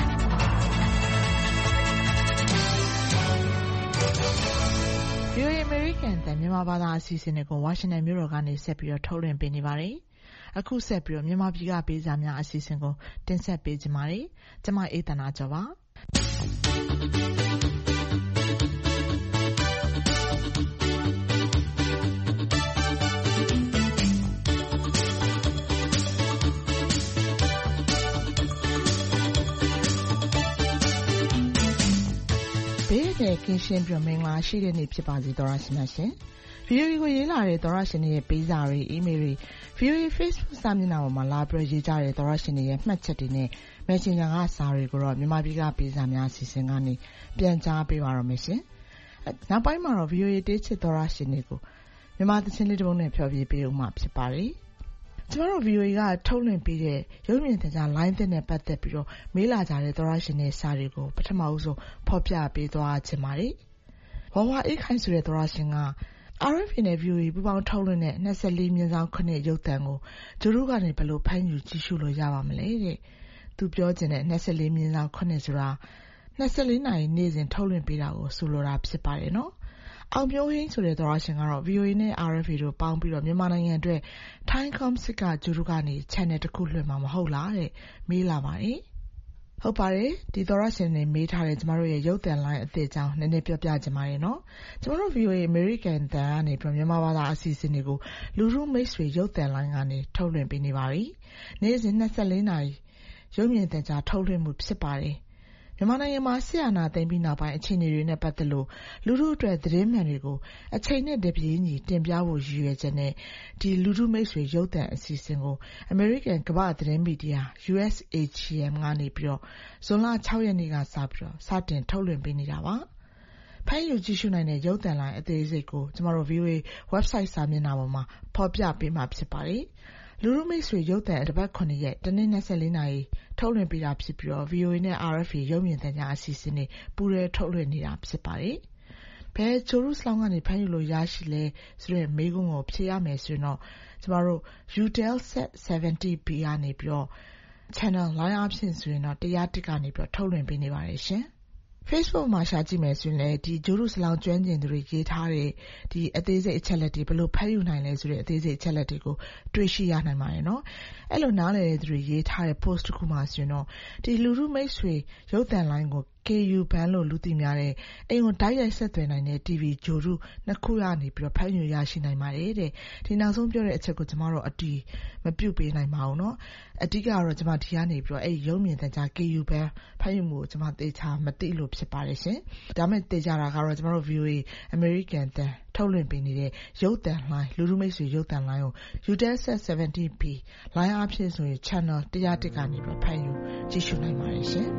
Speaker 4: ဗွီအိုအေ American အသံမြန်မာဘာသာအစီအစဉ်တွေကိုဝါရှင်တန်မြို့တော်ကနေဆက်ပြီးတော့ထုတ်လွှင့်ပေးနေပါတယ်။အခုဆက်ပြီးတော့မြန်မာပြည်ကပေးစာများအစီအစဉ်ကိုတင်ဆက်ပေးကြပါမယ်။ကျွန်မအေးသနာကျော်ပါ။ဘေးရဲ့ကင်းရှင်းပြမင်္ဂလာရှိတဲ့နေ့ဖြစ်ပါစေသောရရှိများရှင်။ ဗီအိုအေကိုရေးလာတဲ့သောရရှင်တွေရဲ့ပေးစာတွေအီးမေးလ်တွေ ဗီအိုအေ Facebook စာမျက်နှာပေါ်မှာလာပြီးရေးကြတဲ့သောရရှင်တွေရဲ့မှတ်ချက်တွေနဲ့ Messenger ကစာတွေကိုတော့မြန်မာပြည်ကပေးစာများအစီအစဉ်ကနေပြန်ကြားပေးပါတော့မယ်ရှင်။နောက်ပိုင်းမှာတော့ ဗီအိုအေတေးချစ်သောရရှင်တွေကိုမြန်မာသချင်းလေးတစ်ပုဒ်နဲ့ဖျော်ဖြေပေးဦးမှာဖြစ်ပါတယ်။ကျမတို့ ဗီအိုအေကထုတ်လွှင့်ပေးတဲ့ရုပ်မြင်သံကြား line သစ်နဲ့ပတ်သက်ပြီးတော့မေးလာကြတဲ့သောရရှင်တွေစာတွေကိုပထမဦးဆုံးဖော်ပြပေးသွားချင်ပါတယ်။ဝါဝါအေးခိုင်ဆိုတဲ့သောရရှင်က အာရ်အက်ဖ်အေ နဲ့ ဗီအိုအေပူးပေါင်းထုတ်လွှင့်တဲ့၂၄မြင်းဆောင်ခုနှစ်ရုပ်သံကိုကျတို့ကနေဘယ်လိုဖမ်းယူကြည့်ရှုလို့ရပါမလဲတဲ့။သူပြောချင်တဲ့၂၄မြင်းဆောင်ခုနှစ်ဆိုတာ၂၄နာရီနေ့စဉ်ထုတ်လွှင့်ပေးတာကိုဆိုလိုတာဖြစ်ပါတယ်နော်။အောင်မျိုးဟင်းဆိုတဲ့သောရရှင်ကတော့ ဗီအိုအေ နဲ့ အာရ်အက်ဖ်အေ တို့ပေါင်းပြီးတော့မြန်မာနိုင်ငံအတွက် Timecom စစ်ကကျတို့ကနေ channel တစ်ခုလွှင့်မှာမဟုတ်လားတဲ့မေးလာပါတယ်။ဟုတ်ပါတယ်ဒီသောရရှင်တွေမေးထားတဲ့ကျမတို့ရဲ့ရုပ်သံ line အသစ်အကြောင်းနည်းနည်းပြောပြချင်ပါတယ်နော်။ကျမတို့ ဗီအိုအေ American တန်ကနေပြီးမြန်မာဘာသာအစီအစဉ်တွေကိုလူထုမိတ်ဆွေရုပ်သံ line ကနေထုတ်လွှင့်ပေးနေပါပြီ။နေ့စဉ်၂၄နာရီရုပ်မြင်သံကြားထုတ်လွှင့်မှုဖြစ်ပါတယ်။မြန်မာနိုင်ငံမှာဆီအာဏာသိမ်းပြီးနောက်ပိုင်းအခြေအနေတွေနဲ့ပတ်သက်လို့လူထုအတွက်သတင်းမှန်တွေကိုအချိန်နဲ့တပြေးညီတင်ပြဖို့ရည်ရွယ်ချက်နဲ့ဒီလူထုမိတ်ဆွေရုပ်သံအစီအစဉ်ကို American ကမ္ဘာသတင်းမီဒီယာ ယူ အက်စ် အေ ဂျီ အမ် ကနေပြီးတော့ဇွန်လ၆ရက်နေ့ကစပြီးတော့စတင်ထုတ်လွှင့်ပေးနေတာပါ။ဖမ်းယူကြည့်ရှုနိုင်တဲ့ရုပ်သံလိုင်းအသေးစိတ်ကိုကျမတို့ ဗီအိုအေ website စာမျက်နှာပေါ်မှာဖော်ပြပေးမှာဖြစ်ပါတယ်။လူထုမိတ်ဆွေရုပ်သံတစ်ပတ်ခုနှစ်ရက်တနေ့၂၄နာရီထုတ်လွှင့်ပေးတာဖြစ်ပြီးတော့ ဗီအိုအေ နဲ့ အာရ်အက်ဖ်အေ ရုပ်မြင်သံကြားအစီအစဉ်တွေပူးရဲထုတ်လွှင့်နေတာဖြစ်ပါတယ်။ဘယ်ဂျိုရုစလောင်းကနေဖမ်းယူလို့ရရှိလဲဆိုတဲ့မေးခွန်းကိုဖြေရမယ်ဆိုရင်တော့ကျမတို့ Eutelsat 70 B ကနေပြီးတော့ channel line အဖြစ်ဆိုရင်တော့၁၀၁ကနေပြီးတော့ထုတ်လွှင့်ပေးနေပါတယ်ရှင်။ Facebook မှာရှာကြည့်မယ်ဆိုရင်လည်းဒီဂျိုရုဆလောင်ကျွမ်းကျင်သူတွေရေးထားတဲ့ဒီအသေးစိတ်အချက်လက်တွေဘယ်လိုဖတ်ယူနိုင်လဲဆိုတဲ့အသေးစိတ်အချက်လက်တွေကိုတွေ့ရှိရနိုင်ပါတယ်နော်အဲ့လိုနားလည်တဲ့သူတွေရေးထားတဲ့ post တစ်ခုမှာဆိုရင်တော့ဒီလူမှုမိတ်ဆွေရုပ်သံလိုင်းကို K U ဘန်းလို့လူသိများတဲ့အိမ်ကိုတိုက်ရိုက်ဆက်သွယ်နိုင်တဲ့ တီဗီ ဂျိုရုနှစ်ခုရနေပြီးတော့ဖတ်ယူရရှိနိုင်ပါတယ်တဲ့ဒီနောက်ဆုံးပြောတဲ့အချက်ကိုကျွန်မတို့အတီးမပြုတ်ပေးနိုင်ပါဘူးเนาะအဓိကကတော့ကျွန်မဒီကနေပြီးတော့အဲ့ရုံမြင်တဲ့ကြား K U ဘန်းဖတ်ယူမှုကိုကျွန်မသေချာမသိလို့ဖြစ်ပါတယ်ရှင်ဒါမဲ့သေချာတာကတော့ကျွန်တော်တို့ V O A American တန်ထုတ်လွှင့်ပေးနေတဲ့ရုပ်သံလိုင်းလူမှုမိတ်ဆွေရုပ်သံလိုင်းကို U T S S seventy p လိုင်းအားဖြင့်ဆိုရင် channel one oh oneကနေပြီးဖတ်ယူကြည့်ရှုနိုင်ပါတယ်ရှင်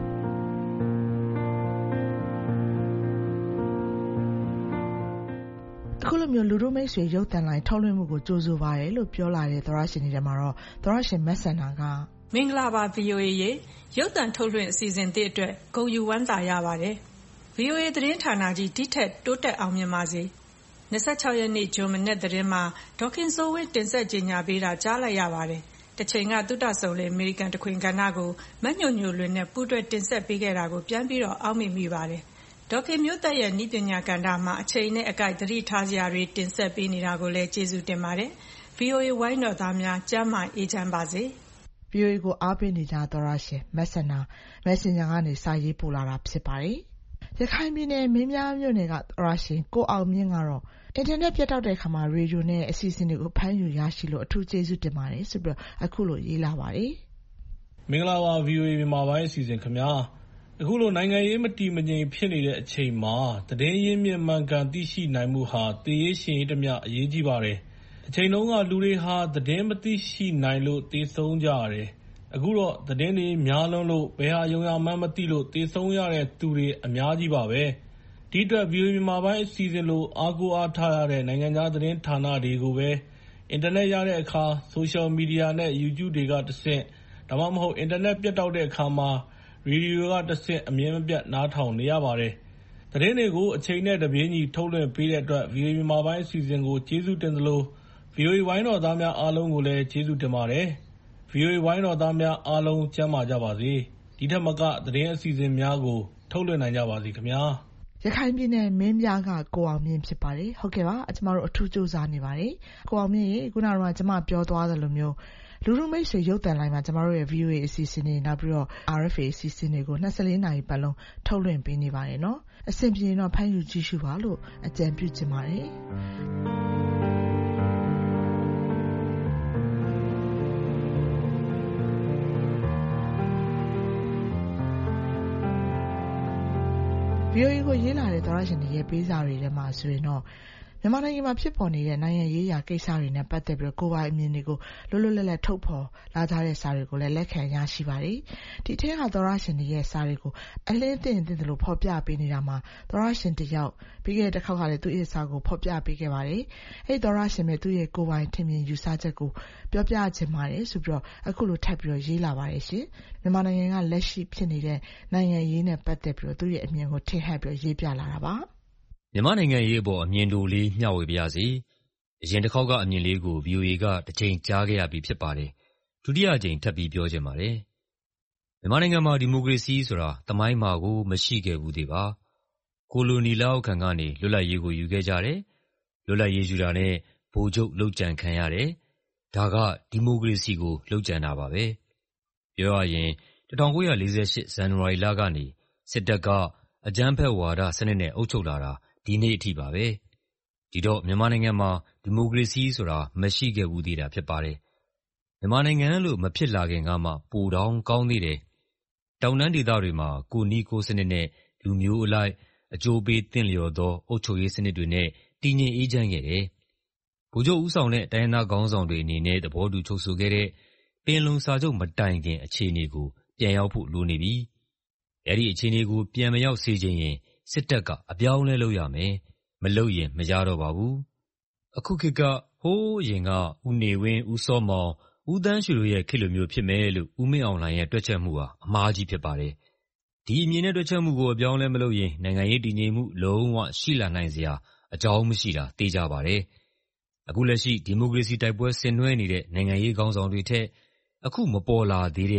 Speaker 4: အခုလိုမျိုးလူမှုမိတ်ဆွေရုပ်သံလိုင်းထုတ်လွှင့်မှုကိုကြိုးဆိုပါတယ်လို့ပြောလာတဲ့သရရှင်တွေထဲမှာတော့သရရှင်မက်ဆန်နာက
Speaker 12: မင်္ဂလာပါ V O A ရေရုပ်သံထုတ်လွှင့်အစီအစဉ်တစ်အတွက်ဂုဏ်ယူဝမ်းသာရပါတယ် V O A သတင်းဌာနကြီးဒီထက်တိုးတက်အောင်မြင်ပါစေtwenty-sixရက်နေ့ဂျွန်မနက်သတင်းမှာဒေါခင်စိုးဝင်းတင်ဆက်ကြေညာပေးတာကြားလိုက်ရပါတယ်တချိန်ကသုတဆုံလေအမေရိကန်တခွင်ကဏ္ဍကိုမညွညွလွင်နဲ့ပူးတွဲတင်ဆက်ပေးခဲ့တာကိုပြန်ပြီးတော့အောက်မေ့မိပါတယ်ဒေါခင်မျိုးသက်ရဲ့ဤပညာကဏ္ဍမှာအချိန်နဲ့အကိုက်သတိထားစရာတွေတင်ဆက်ပေးနေတာကိုလည်းကျေးဇူးတင်ပါတယ် V O A ဝိုင်းတော်သားများကျမ်းမာအေးချမ်းပါစေ
Speaker 4: V O A ကိုအားပေးနေကြသောရရှင်မက်ဆန်နာ Messenger ကနေစာရေးပို့လာတာဖြစ်ပါတယ်ရခိုင်ပြည်နယ်မင်းပြားမြို့နယ်ကသောရရှင်ကိုအောင်မြင့်ကတော့အင်တာနက်ပြတ်တောက်တဲ့အခါမှာရေဒီယိုနဲ့အစီအစဉ်တွေကိုဖမ်းယူရရှိလို့အထူးကျေးဇူးတင်ပါတယ်ဆိုပြီးအခုလိုရေးလာပါတယ်
Speaker 6: မင်္ဂလာပါ V O A မြန်မာပိုင်းအစီအစဉ်ခင်ဗျာအခုလိုနိုင်ငံရေးမတည်မငြိမ်ဖြစ်နေတဲ့အချိန်မှာသတင်းရင်းမြစ်မှန်ကန်သိရှိနိုင်မှုဟာတည်ရရှင်ရေးတမျှအရေးကြီးပါတယ်အချိန်တုန်းကလူတွေဟာသတင်းမသိရှိနိုင်လို့သေဆုံးကြရတယ်အခုတော့သတင်းတွေများလွန်းလို့ဘယ်ဟာယုံရမှန်းမသိလို့သေဆုံးရတဲ့သူတွေအများကြီးပါပဲဒီအတွက် V O A မြန်မာပိုင်းအစီအစဉ်လိုအားကိုးအားထားရတဲ့နိုင်ငံခြားသတင်းဌာနတွေကိုပဲအင်တာနက်ရတဲ့အခါ social media နဲ့ YouTube တွေကတဆင့်ဒါမှမဟုတ်အင်တာနက်ပြတ်တောက်တဲ့အခါမှာရေဒီယိုကတဆင့်အမြဲမပြတ်နားထောင်နေရပါတယ်သတင်းတွေကိုအချိန်နဲ့တပြေးညီထုတ်လွှင့်ပေးတဲ့အတွက် V O A မြန်မာပိုင်းအစီအစဉ်ကိုကျေးဇူးတင်သလို V O A ဝိုင်းတော်သားများအားလုံးကိုလည်းကျေးဇူးတင်ပါတယ်V O A ဝိုင်းတော်သားများအားလုံးကျန်းမာကြပါစေဒီထက်မကသတင်းအစီအစဉ်များကိုထုတ်လွှင့်နိုင်ကြပါစေခင်ဗျာ
Speaker 4: ရခိုင်ပြည်နယ်မင်းပြားကကိုအောင်မြင့်ဖြစ်ပါတယ်ဟုတ်ကဲ့ပါကျမတို့အထူးစူးစမ်းနေပါတယ်ကိုအောင်မြင့်ရေခုနကတော့ကျမပြောသွားသလိုမျိုးလူမှုမိတ်ဆွေရုပ်သံလိုင်းမှာကျမတို့ရဲ့ V O A အစီအစဉ်တွေနောက်ပြီးတော့ R F A အစီအစဉ်တွေကိုtwenty-fourနာရီပတ်လုံးထုတ်လွှင့်ပေးနေပါတယ်နော်အဆင်ပြေရင်တော့ဖမ်းယူကြည့်ရှုပါလို့အကြံပြုချင်ပါတယ်V O A ကိုရေးလာတဲ့သောရရှင်တွေရဲ့ပေးစာတွေထဲမှာဆိုရင်တော့မြန်မာနိုင်ငံမှာဖြစ်ပေါ်နေတဲ့နိုင်ငံရေးရာကိစ္စတွေနဲ့ပတ်သက်ပြီးကိုယ်ပိုင်အမြင်တွေကိုလွတ်လွတ်လပ်လပ်ထုတ်ဖော်လာကြတဲ့စာတွေကိုလည်းလက်ခံရရှိပါတယ်။ဒီထဲကသောရရှင်တွေရဲ့စာတွေကိုအလင်းသင့်သင့်လို့ဖော်ပြပေးနေတာမှာသောရရှင်တယောက်ပြီးခဲ့တဲ့တစ်ခေါက်ကလည်းသူ့ရဲ့စာကိုဖော်ပြပေးခဲ့ပါတယ်။အဲ့သောရရှင်ပဲသူ့ရဲ့ကိုယ်ပိုင်ထင်မြင်ယူဆချက်ကိုပြောပြချင်ပါတယ်ဆိုပြီးတော့အခုလိုထပ်ပြီးတော့ရေးလာပါတယ်ရှင်။မြန်မာနိုင်ငံကလက်ရှိဖြစ်နေတဲ့နိုင်ငံရေးနဲ့ပတ်သက်ပြီးတော့သူ့ရဲ့အမြင်ကိုထင်ဟပ်ပြီးရေးပြလာတာပါ။
Speaker 9: မြန်မာနိုင်ငံရေးအပေါ်အမြင်တိုလေးမျှဝေပါရစေ။အရင်တစ်ခေါက်ကအမြင်လေးကို V O A ကတစ်ချိန်ကြားခဲ့ရပြီးဖြစ်ပါတယ်။ဒုတိယအကြိမ်ထပ်ပြီးပြောချင်ပါတယ်။မြန်မာနိုင်ငံမှာဒီမိုကရေစီဆိုတာသမိုင်းမှာကိုမရှိခဲ့ဘူးသေးပါ။ကိုလိုနီလက်အောက်ခံကနေလွတ်လပ်ရေးကိုယူခဲ့ကြတယ်။လွတ်လပ်ရေးယူတာနဲ့ဗိုလ်ချုပ်လုပ်ကြံခံရတယ်။ဒါကဒီမိုကရေစီကိုလုပ်ကြံတာပါပဲ။ပြောရရင်nineteen forty-eightဇန်နဝါရီလကနေစစ်တပ်ကအကြမ်းဖက်ဝါဒစနစ်နဲ့အုပ်ချုပ်လာတာဒီနေ့အထိပါပဲဒီတော့မြန်မာနိုင်ငံမှာဒီမိုကရေစီဆိုတာမရှိခဲ့ဘူးသေးတာဖြစ်ပါတယ်မြန်မာနိုင်ငံလို့မဖြစ်လာခင်ကမှပိုတောင်ကောင်းသေးတယ်တောင်တန်းဒေသတွေမှာကိုနီးကိုစနစ်နဲ့လူမျိုးအလိုက်အကျိုးပေးတင့်လျော်သောအုပ်ချုပ်ရေးစနစ်တွေနဲ့တည်ငြိမ်အေးချမ်းခဲ့တယ်ဗိုလ်ချုပ်ဦးဆောင်တဲ့တိုင်းရင်းသားခေါင်းဆောင်တွေအနေနဲ့သဘောတူချုပ်ဆိုခဲ့တဲ့ပင်လုံစာချုပ်မတိုင်ခင်အခြေအနေကိုပြန်ရောက်ဖို့လိုနေပြီအဲ့ဒီအခြေအနေကိုပြန်မရောက်စေချင်ရင်စစ်တပ်ကအပြောင်းလဲလုပ်ရမယ်မလုပ်ရင်မရတော့ပါဘူးအခုခေတ်ကဟိုးအရင်ကဦးနေဝင်းဦးစောမောင်ဦးသန်းရွှေတို့ရဲ့ခေတ်လိုမျိုးဖြစ်မယ်လို့ဦးမင်းအောင်လှိုင်ရဲ့တွက်ချက်မှုဟာအမှားကြီးဖြစ်ပါတယ်ဒီအမြင်နဲ့တွက်ချက်မှုကိုအပြောင်းလဲမလုပ်ရင်နိုင်ငံရေးတည်ငြိမ်မှုလုံးဝရှိလာနိုင်စရာအကြောင်းမရှိတာသိကြပါတယ်အခုလက်ရှိဒီမိုကရေစီတိုက်ပွဲဆင်နွှဲနေတဲ့နိုင်ငံရေးခေါင်းဆောင်တွေထက်အခုမပေါ်လာသေးတဲ့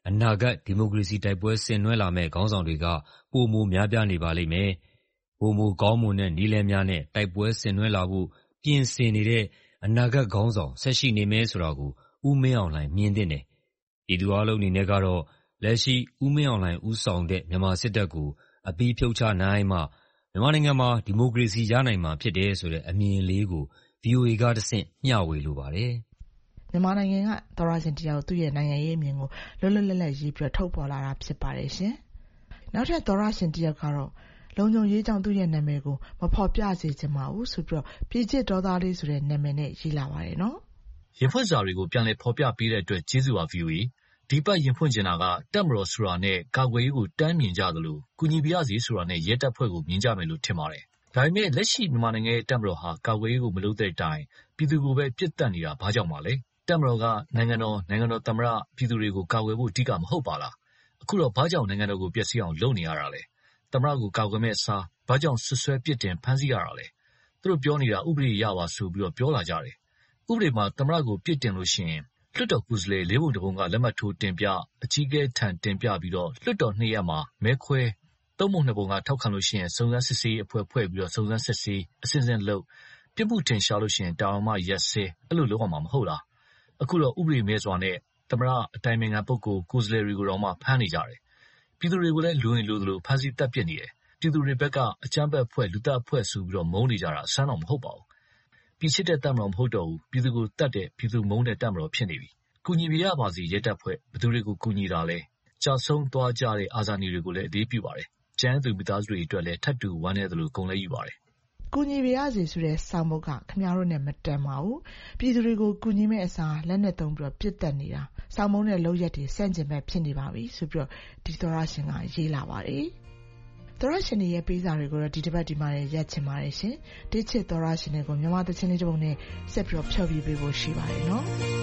Speaker 13: အနာဂတ်ဒီမိုကရေစီတိုက်ပွဲဆင်နွှဲလာမယ့်ခေါင်းဆောင်တွေကပိုမိုများပြားနေပါလိမ့်မယ်။ပိုမိုကောင်းမွန်တဲ့နည်းလမ်းများနဲ့တိုက်ပွဲဆင်နွှဲလာဖို့ပြင်ဆင်နေတဲ့အနာဂတ်ခေါင်းဆောင်ဆက်ရှိနေမယ်ဆိုတာကိုဦးမင်းအောင်လှိုင်မြင်သင့်တယ်။ပြည်သူအားလုံးအနေနဲ့ကတော့လက်ရှိဦးမင်းအောင်လှိုင်ဦးဆောင်တဲ့မြန်မာစစ်တပ်ကိုအပြီးဖြုတ်ချနိုင်မှမြန်မာနိုင်ငံမှာဒီမိုကရေစီရနိုင်မှာဖြစ်တယ်ဆိုတဲ့အမြင်လေးကို ဗီအိုအေ ကတဆင့်မျှဝေလိုပါတယ်
Speaker 4: ။မြန်မာနိုင်ငံကသောတရှင်တယောက်သူ့ရဲ့နိုင်ငံရေးအမြင်ကိုလွတ်လွတ်လပ်လပ်ရေးပြီးထုတ်ဖော်လာတာဖြစ်ပါတယ်ရှင်။နောက်ထပ်သောတရှင်တယောက်ကတော့လုံခြုံရေးကြောင့်သူ့ရဲ့နာမည်ကိုမဖော်ပြစေချင်ပါဘူးဆိုပြီးပြည်ချစ်ဒေါသလေးဆိုတဲ့နာမည်နဲ့ရေးလာပါတယ်နော်
Speaker 8: ။ရင်ဖွင့်စာတွေကိုပြန်လည်ဖော်ပြပေးတဲ့အတွက်ကျေးဇူးပါ ဗီအိုအေ။ဒီပတ်ရင်ဖွင့်ချင်တာကတပ်မတော်ဆိုတာနဲ့ကာကွယ်ရေးကိုတန်းမြင်ကြသလိုကူညီပြရစီဆိုတာနဲ့ရဲတပ်ဖွဲ့ကိုမြင်ကြမယ်လို့ထင်ပါတယ်။ဒါပေမဲ့လက်ရှိမြန်မာနိုင်ငံရဲ့တပ်မတော်ဟာကာကွယ်ရေးကိုမလုပ်တဲ့အတိုင်းပြည်သူကိုပဲပြစ်တက်နေတာဘာကြောင့်ပါလဲ။တပ်မတော်ကနိုင်ငံတော်နိုင်ငံတော်သမ္မတပြည်သူတွေကိုကာကွယ်ဖို့အဓိကမဟုတ်ပါလား။အခုတော့ဘာကြောင့်နိုင်ငံတော်ကိုပျက်စီးအောင်လုပ်နေရတာလဲ။သမ္မတကိုကာကွယ်မဲ့အစားဘာကြောင့်ဆွဆွဲပြစ်တင်ဖမ်းဆီးရတာလဲ။သူတို့ပြောနေတာဥပဒေရပါဆိုပြီးတော့ပြောလာကြတယ်။ဥပဒေမှာသမ္မတကိုပြစ်တင်လို့ရှိရင်လွှတ်တော်ကိုယ်စားလှယ်လေးပုံတစ်ပုံကလက်မှတ်ထိုးတင်ပြအကြီးအကဲထံတင်ပြပြီးတော့လွှတ်တော်နှစ်ရက်မှာမဲခွဲသုံးပုံနှစ်ပုံကထောက်ခံလို့ရှိရင်စုံစမ်းစစ်ဆေးအဖွဲ့ဖွဲ့ပြီးတော့စုံစမ်းစစ်ဆေးအစဉ်စဉ်လုပ်ပြစ်မှုထင်ရှားလို့ရှိရင်တာဝန်မှရက်စဲအဲ့လိုလုပ်အောင်မှာမဟုတ်လားအခုတော့ဥပဒေမဲစွာနဲ့သမ္မတအတိုင်ပင်ခံပုဂ္ဂိုလ်ကိုယ်စားလှယ်တွေကိုတော့မှဖမ်းနေကြတယ်ပြည်သူတွေကိုလည်းလူရင်လူသလိုဖမ်းဆီးတပ်ပစ်နေတယ်ပြည်သူတွေဘက်ကအကြမ်းဖက်အဖွဲ့လူတပ်အဖွဲ့ဆိုပြီးတော့မုန်းနေကြတာအဆန်းတော့မဟုတ်ပါဘူးပြည်ချစ်တဲ့တပ်မတော်မဟုတ်တော့ဘူးပြည်သူကိုတတ်တဲ့ပြည်သူမုန်းတဲ့တပ်မတော်ဖြစ်နေပြီကူညီပြရပါစီရဲတပ်ဖွဲ့ဘယ်သူတွေကိုကူညီတာလဲကြာဆုံးသွားကြတဲ့အာဇာနည်တွေကိုလည်းအလေးပြုပါတယ်ကျန်းသူမိသားစုတွေအတွက်လည်းထပ်တူဝမ်းနည်းသလိုဂုဏ်လည်းယူပါတယ်
Speaker 4: ကူညီပြရစီဆိုတဲ့စာမုတ်ကခင်ဗျားတို့နဲ့မတန်ပါဘူးပြည်သူတွေကိုကူညီမဲ့အစားလက်နဲ့သုံးပြီးတော့ပြစ်တက်နေတာစာမုတ်နဲ့လုံးရက်တွေစန့်ကျင်ဘက်ဖြစ်နေပါပြီဆိုပြီးတော့ဒီသောရရှင်ကရေးလာပါတယ်သောရရှင်ရဲ့ပေးစာတွေကိုတော့ဒီတစ်ပတ်ဒီမှာရက်ချင်ပါတယ်ရှင်တိချစ်သောရရှင်တွေကိုမြန်မာသချင်းလေးတစ်ပုဒ်နဲ့ဆက်ပြီးတော့ဖြောပြပေးဖို့ရှိပါတယ်နော်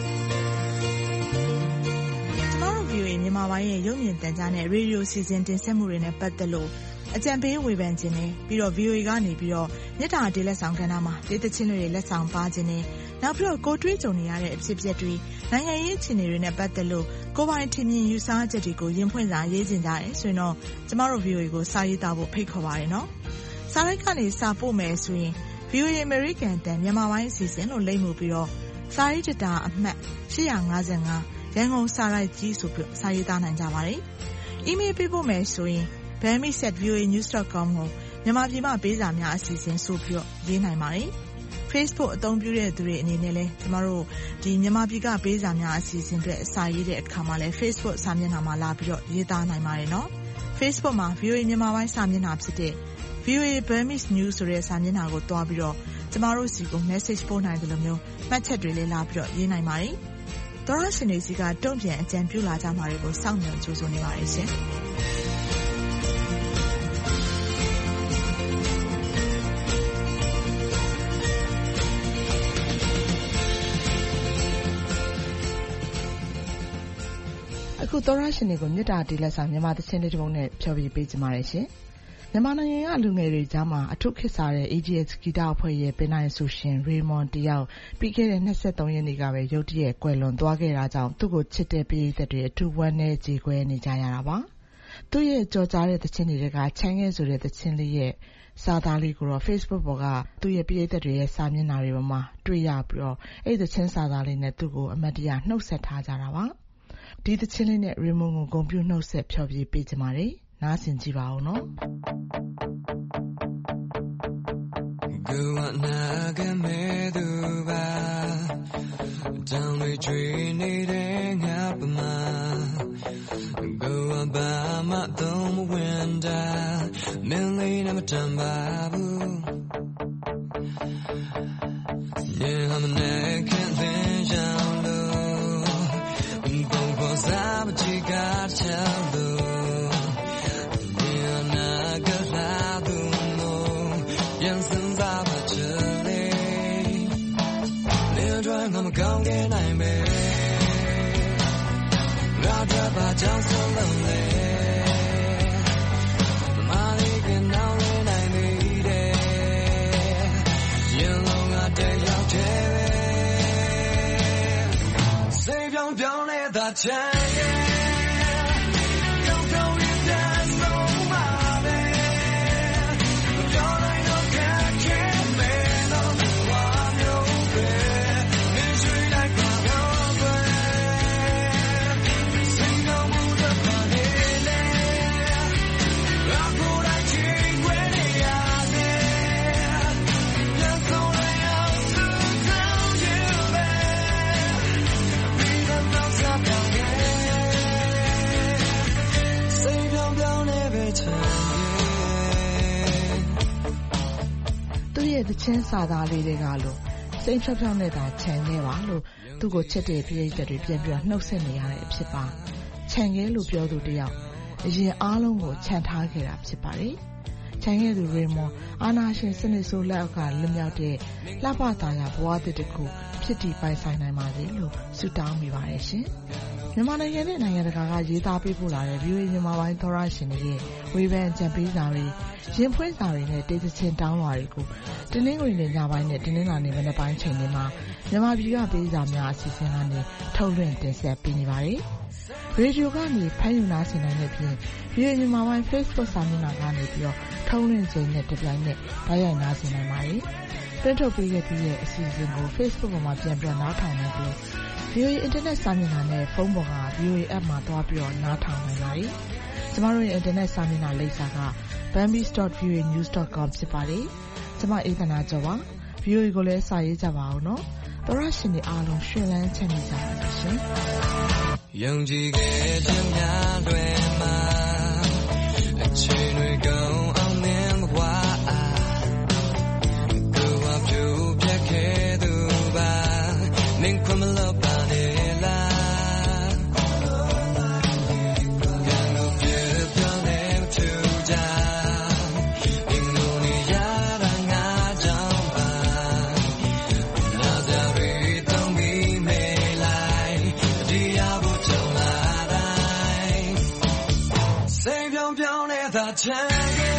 Speaker 4: ဗီအိုအေမြန်မာပိုင်းရဲ့ရုပ်မြင်သံကြားနဲ့ရေဒီယိုစီစဉ်တင်ဆက်မှုတွေနဲ့ပတ်သက်လို့အကြံပေးဝေဖန်ခြင်းနဲ့ပြီးတော့ ဗီအိုအေ ကနေပြီးတော့မြစ်တာဒေးလက်ဆောင်ကဏ္ဍမှာဒေသချင်းတွေလက်ဆောင်ပါခြင်းနဲ့နောက်ပြီးတော့ကိုတွေးကြုံနေရတဲ့အဖြစ်အပျက်တွေနိုင်ငံရေးအခြေအနေတွေနဲ့ပတ်သက်လို့ကိုပိုင်ထင်မြင်ယူဆချက်တွေကိုရင်ဖွင့်စာရေးခြင်းကြတယ်ဆိုရင်တော့ကျမတို့ ဗီအိုအေ ကိုစာရေးသားဖို့ဖိတ်ခေါ်ပါတယ်နော်စာရိုက်ကနေစာပို့မယ်ဆိုရင် ဗီအိုအေ American တန်မြန်မာပိုင်းအစီအစဉ်လို့လိမ့်မှုပြီးတော့စာရေးတတာအမှတ်ရှစ်၅၅ရန်ကုန်စာရိုက်ကြီးဆိုပြီးစာရေးသားနိုင်ကြပါတယ်။ email ပေးဖို့မယ်ဆိုရင် burmese at v o a news dot com ကိုမြန်မာပြည်မှာပေးစာများအစီအစဉ်ဆိုပြီးတော့ရေးနိုင်ပါတယ်။ Facebook အသုံးပြုတဲ့သူတွေအနေနဲ့လည်းကျမတို့ဒီမြန်မာပြည်ကပေးစာများအစီအစဉ်တွေအစာရေးတဲ့အခါမှာလည်း Facebook စာမျက်နှာမှာလာပြီးတော့ရေးသားနိုင်ပါတယ်နော်။ Facebook မှာ ဗီအိုအေ မြန်မာပိုင်းစာမျက်နှာဖြစ်တဲ့ ဗီအိုအေ Burmese News ဆိုတဲ့စာမျက်နှာကိုတွားပြီးတော့ကျမတို့စီကို message ပို့နိုင်တယ်လို့မျိုးမှတ်ချက်တွေလည်းလာပြီးတော့ရေးနိုင်ပါတယ်။သောရရှင်တွေစီကတုံ့ပြန်အကြံပြုလာကြမှာတွေကိုစောင့်မျှော်ကြိုးဆိုနေပါတယ်ရှင်။အခုသောရရှင်တွေကိုမြစ်တာဒေးလက်ဆောင်မြန်မာသချင်းလေးတစ်ပုဒ်နဲ့ဖြောပြပေးကြပါရစေ။မြန်မာနိုင်ငံကလူငယ်တွေကြားမှာအထုခေတ်စားတဲ့ အေဂျီအက်စ် ဂီတအဖွဲ့ရဲ့ပင်နိုင်ဆိုရှင်ရေမွန်တယောက်ပြီးခဲ့တဲ့၂၃ရက်နေ့ကပဲရုတ်တရက်ကွယ်လွန်သွားခဲ့တာကြောင့်သူ့ကိုချစ်တဲ့ပရိသတ်တွေအထူးဝမ်းနည်းကြေကွဲနေကြရတာပါ။သူ့ရဲ့ကြော်ကြားတဲ့သချင်းတွေကချမ်းငယ်ဆိုတဲ့သချင်းလေးရဲ့စာသားလေးကိုတော့ Facebook ပေါ်ကသူ့ရဲ့ပရိသတ်တွေရဲ့စာမျက်နှာတွေပေါ်မှာတွေ့ရပြီးတော့အဲ့ဒီသချင်းစာသားလေးနဲ့သူ့ကိုအမတ်တရနှုတ်ဆက်ထားကြတာပါ။ဒီသချင်းလေးနဲ့ရေမွန်ကိုဂုဏ်ပြုနှုတ်ဆက်ဖျော်ဖြေပေးကြပါမယ်။နားဆင်ကြည့်ပါဦးနော်ကိုဝနာကမဲသူပါတောင်းတွေကျွေးနေတဲ့ငါပမာကိုဝဘာမတော့မဝင်တာမင်းလေးနဲ့မတန်ပါဘူးညဟမနဲ့ခင်သင်ကြောင်လို့ဘုံပေါ်စားမချီကားချလို့ကောင်းကင်နိုင်ပဲရာထပါကြောင့်ဆုံးလုံးလေမာလီကနောင်းနေနိုင်နေတဲ့ရင်လုံးကတည်းရောက်တယ်စိတ်ပြောင်းပြောင်းနေတာချမ်းရဲ့သူ့ရဲ့တချင်းစာသားလေးတွေကလို့စိတ်ဖြောက်ဖြောက်နဲ့သာခြံခဲ့ပါလို့သူ့ကိုချစ်တဲ့ပရိသတ်တွေပြန်ပြီးနှုတ်ဆက်နေရတဲ့အဖြစ်ပါခြံခဲ့လို့ပြောသူတယောက်အရင်အားလုံးကိုခြံထားခဲ့တာဖြစ်ပါတယ်ခြံခဲ့သူရေမွန်အာနာရှင်စနစ်ဆိုးလက်အောက်ကလွတ်မြောက်တဲ့လှပသားရဘဝတစ်တစ်ခုဖြစ်တည်ပိုင်ဆိုင်နိုင်ပါစေလို့ဆုတောင်းမိပါတယ်ရှင်မြန်မာနိုင်ငံနဲ့နိုင်ငံတကာကရေးသားပေးပို့လာတဲ့ ဗီအိုအေ မြန်မာပိုင်းသောရရှင်တွေရဲ့ဝေဖန်ကြံပေးစာတွေရင်ဖွင့်စာတွေနဲ့တေးသချင်းတောင်းလွှာတွေကိုတင်းနှင်းဝင်ညပိုင်းနဲ့တင်းနှင်းလာနေမနေ့ပိုင်းချိန်တွေမှာမြန်မာပြည်ကပေးစာများအစီအစဉ်ကနေထုတ်လွှင့်တင်ဆက်ပေးနေပါတယ်။ရေဒီယိုကနေဖမ်းယူနာဆင်နိုင်တဲ့ပြင် ဗီအိုအေ မြန်မာပိုင်း Facebook စာမျက်နှာကနေပြီးတော့ထုတ်လွှင့်ခြင်းနဲ့တပြိုင်နက်ဓာတ်ရိုက်နာဆင်နိုင်ပါတယ်။တွင်းထုတ်ပေးခဲ့ပြီးတဲ့အစီအစဉ်ကို Facebook ပေါ်မှာပြန်ပြန်နားထောင်နိုင်ပြီး ဗီအိုအေ Internet စာမျက်နှာနဲ့ဖုန်းပေါ်က ဗီအိုအေ app မှာသွားပြီးတော့နားထောင်နိုင်ပါတယ်။ကျမတို့ရဲ့ Internet စာမျက်နှာလိပ်စာက bambis dot v o a news dot com ဖြစ်ပါတယ်။ကျမအေးသနာကျော်ပါ။ ဗီအိုအေ ကိုလည်းစာရေးကြပါဦးနော်။သောရရှင်တွေအားလုံးရှင်လန်းချမ်းမြေ့ကြပါရှင်။
Speaker 14: ယုံကြည်ခဲ့ခြင်းများတွေမှာအချိန်တွေကုန်အောင်မြင်မကွာကိုယ်ဟာပြုပြတ်ခဲ့သူပါမင်းခွင့်မလို့ပါနေလားကံကိုပြတ်ပြောင်းနေထူကြအင်းကိုနေရတာငါကြောင့်ပါနာကြရီတောင်းပြီးမေးလိုက်တရားဖို့ကြုံလာတိုင်းစိတ်ပြောင်းပြောင်းနေတာချမ်းခဲ့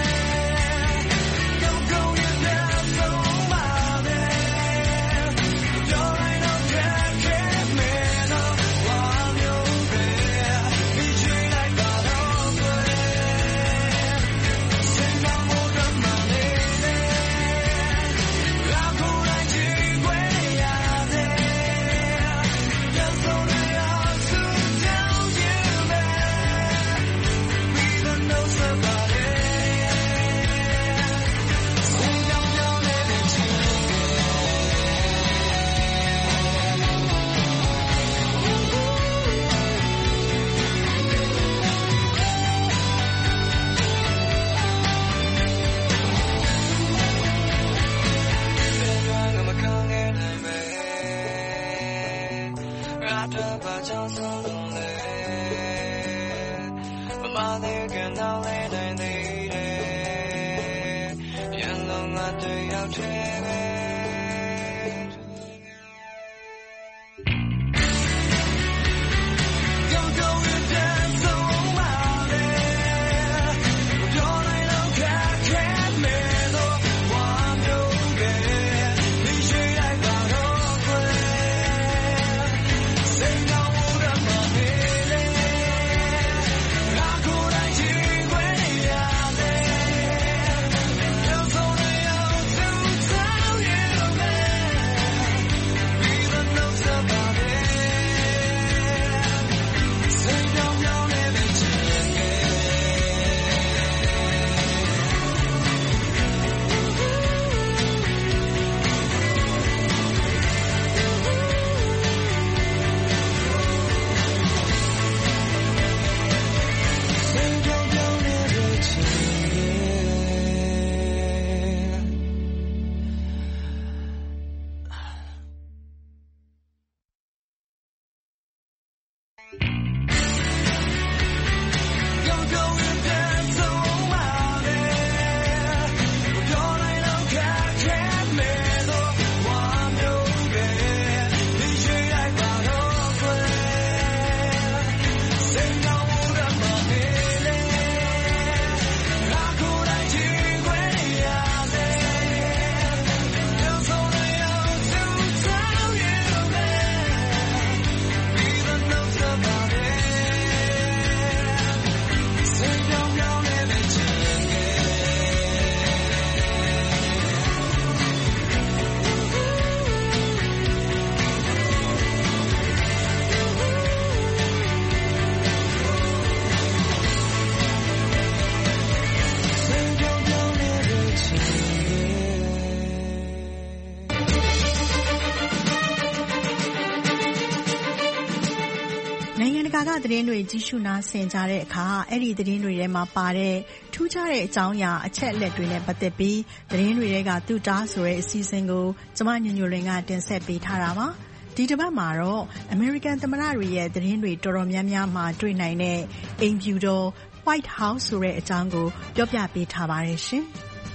Speaker 15: သတင်းတွေကြီးစုနာဆင်ကြတဲ့အခါအဲ့ဒီသတင်းတွေထဲမှာပါတဲ့ထူးခြားတဲ့အကြောင်းအရာအချက်အလက်တွေနဲ့ပတ်သက်ပြီးသတင်းတွေထဲကသူတားဆိုတဲ့အစီအစဉ်ကိုကျမညညလွင်ကတင်ဆက်ပေးထားတာပါဒီတစ်ပတ်မှာတော့အမေရိကန်သမ္မတတွေရဲ့သတင်းတွေတော်တော်များများမှာတွေ့နိုင်တဲ့အိမ်ဖြူတော် White House ဆိုတဲ့အကြောင်းကိုပြောပြပေးထားပါတယ်ရှင်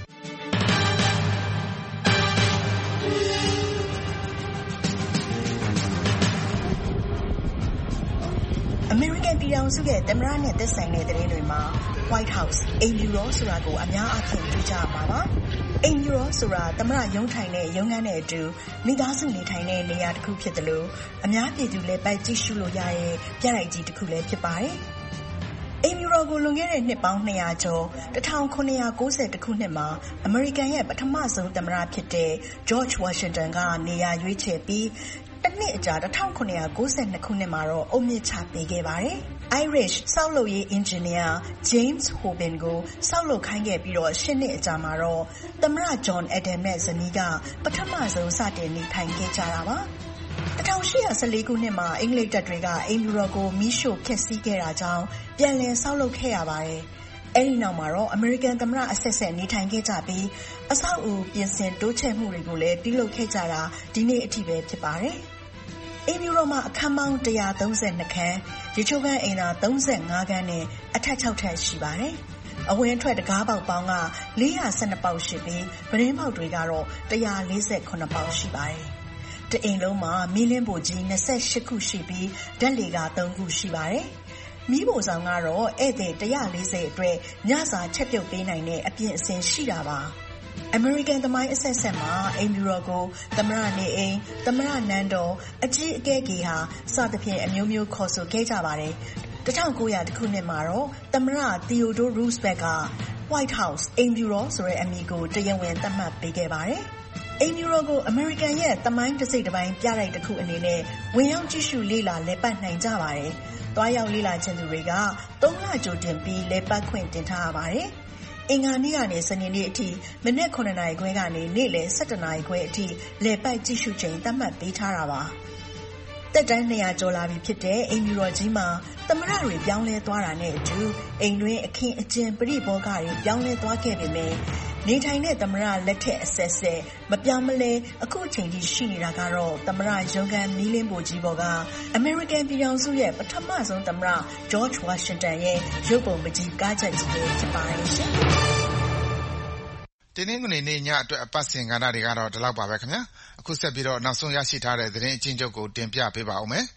Speaker 15: အမေရိကန်ပြည်ထောင်စုရဲ့သမ္မတနဲ့သက်ဆိုင်တဲ့သတင်းတွေမှာ White House အိမ်ဖြူတော်ဆိုတာကိုအများအားဖြင့်တွေ့ကြရမှာပါ။အိမ်ဖြူတော်ဆိုတာသမ္မတရုံးထိုင်တဲ့ရုံးခန်းနဲ့အတူမိသားစုနေထိုင်တဲ့နေရာတစ်ခုဖြစ်တယ်လို့အများပြည်သူလည်းပိုက်ကြည့်ရှုလို့ရတဲ့ပြတိုက်ကြီးတစ်ခုလည်းဖြစ်ပါတယ်။အိမ်ဖြူတော်ကိုလွန်ခဲ့တဲ့နှစ်ပေါင်းနှစ်ရာကျော်တစ်ထောင်ခုနှစ်ရာကိုးဆယ်ခုနှစ်မှာအမေရိကန်ရဲ့ပထမဆုံးသမ္မတဖြစ်တဲ့ George Washington ကနေရာရွေးချယ်ပြီးတစ်နှစ်အကြာတစ်ထောင်ခုနှစ်ရာကိုးဆယ်နှစ်ခုနှစ်မှာတော့အုတ်မြစ်ချပေးခဲ့ပါတယ်။ Irish ဆောက်လုပ်ရေးအင်ဂျင်နီယာ James Hoban ကိုဆောက်လုပ်ခိုင်းခဲ့ပြီးတော့ရှစ်နှစ်အကြာမှာတော့သမ္မတ John Adams နဲ့ဇနီးကပထမဆုံးစတင်နေထိုင်ခဲ့ကြတာပါ။တစ်ထောင်ရှစ်ရာဆယ့်လေးခုနှစ်မှာအင်္ဂလိပ်တပ်တွေကအိမ်ဖြူတော်ကိုမီးရှို့ဖျက်ဆီးခဲ့တာကြောင့်ပြန်လည်ဆောက်လုပ်ခဲ့ရပါတယ်။အဲဒီနောက်မှာတော့အမေရိကန်သမ္မတအဆက်ဆက်နေထိုင်ခဲ့ကြပြီးအဆောက်အဦပြင်ဆင်တိုးချဲ့မှုတွေကိုလည်းပြုလုပ်ခဲ့ကြတာဒီနေ့အထိပဲဖြစ်ပါတယ်။အိမ်ဖြူတော်မှာအခန်းပေါင်းတစ်ရာသုံးဆယ်နှစ်ခန်းရေချိုးခန်းအိမ်သာသုံးဆယ်ငါးခန်းနဲ့အထပ်ခြောက်ထပ်ရှိပါတယ်။အဝင်အထွက်တံခါးပေါက်ပေါင်းကလေးရာဆယ့်နှစ်ပေါက်ရှိပြီးပြတင်းပေါက်တွေကတော့တစ်ရာလေးဆယ်ခုနှစ်ပေါက်ရှိပါတယ်။တအိမ်လုံးမှာမီးလင်းဖိုကြီးနှစ်ဆယ့်ရှစ်ခုရှိပြီးဓာတ်လေကာသုံးခုရှိပါတယ်။မီးဖိုဆောင်ကတော့ဧည့်သည်တစ်ရာလေးဆယ်အတွက်ညစာချက်ပြုတ်ပေးနိုင်တဲ့အပြင်အဆင်ရှိတာပါ။အမေရိကန်သမိုင်းအဆက်ဆက်မှာအိမ်ဖြူတော်ကိုသမ္မတနေအိမ်သမ္မတနန်းတော်အကြီးအကဲကြီးဟာစသဖြင့်အမျိုးမျိုးခေါ်ဆိုခဲ့ကြပါတယ်။တစ်ထောင်ကိုးရာခုနှစ်မှာတော့သမ္မတ Theodore Roosevelt က White House အိမ်ဖြူတော်ဆိုတဲ့အမည်ကိုတရားဝင်သတ်မှတ်ပေးခဲ့ပါတယ်။အိမ်ဖြူတော်ကိုအမေရိကန်ရဲ့သမိုင်းတစ်စိတ်တစ်ပိုင်းပြလိုက်တစ်ခုအနေနဲ့ဝင်ရောက်ကြည့်ရှုလေ့လာလည်ပတ်နိုင်ကြပါတယ်။သွားရောက်လေ့လာခြင်းသူတွေကသုံးလကြိုတင်ပြီးလည်ပတ်ခွင့်တင်ထားရပါတယ်။အင်္ဂါနေ့ကနေစနေနေ့အထိမနက်ခုနှစ်နာရီခွဲကနေနေ့လယ်ဆယ့်တစ်နာရီခွဲအထိလည်ပတ်ကြည့်ရှုချိန်သတ်မှတ်ပေးထားတာပါ။တက်တိုင်းနှစ်ရာကျော်လာပြီဖြစ်တဲ့အိမ်ဖြူတော်ကြီးမှာသမ္မတတွေပြောင်းလဲသွားတာနဲ့အတူအိမ်တွင်းအခင်းအကျင်းပရိဘောဂတွေပြောင်းလဲသွားခဲ့ပေမဲ့နေထိုင်တဲ့သမ္မတလက်ထက်အဆက်ဆက်မပြောင်းမလဲအခုအချိန်ထိရှိနေတာကတော့သမ္မတရုံးခန်းမီးလင်းဖိုကြီးပေါ်ကအမေရိကန်ပြည်ထောင်စုရဲ့ပထမဆုံးသမ္မတ George Washington ရဲ့ရုပ်ပုံပကြီးကားချက်ကြီးပဲဖြစ်ပါတယ်ရှင်။
Speaker 2: တင်းနှင်းကနေနေ့ညအတွက်အပတ်စဉ်ကဏ္ဍတွေကတော့ဒီလောက်ပါပဲခင်ဗျာ။အခုဆက်ပြီးတော့နောက်ဆုံးရရှိထားတဲ့သတင်းအချင်းချုပ်ကိုတင်ပြပေးပါဦးမယ်။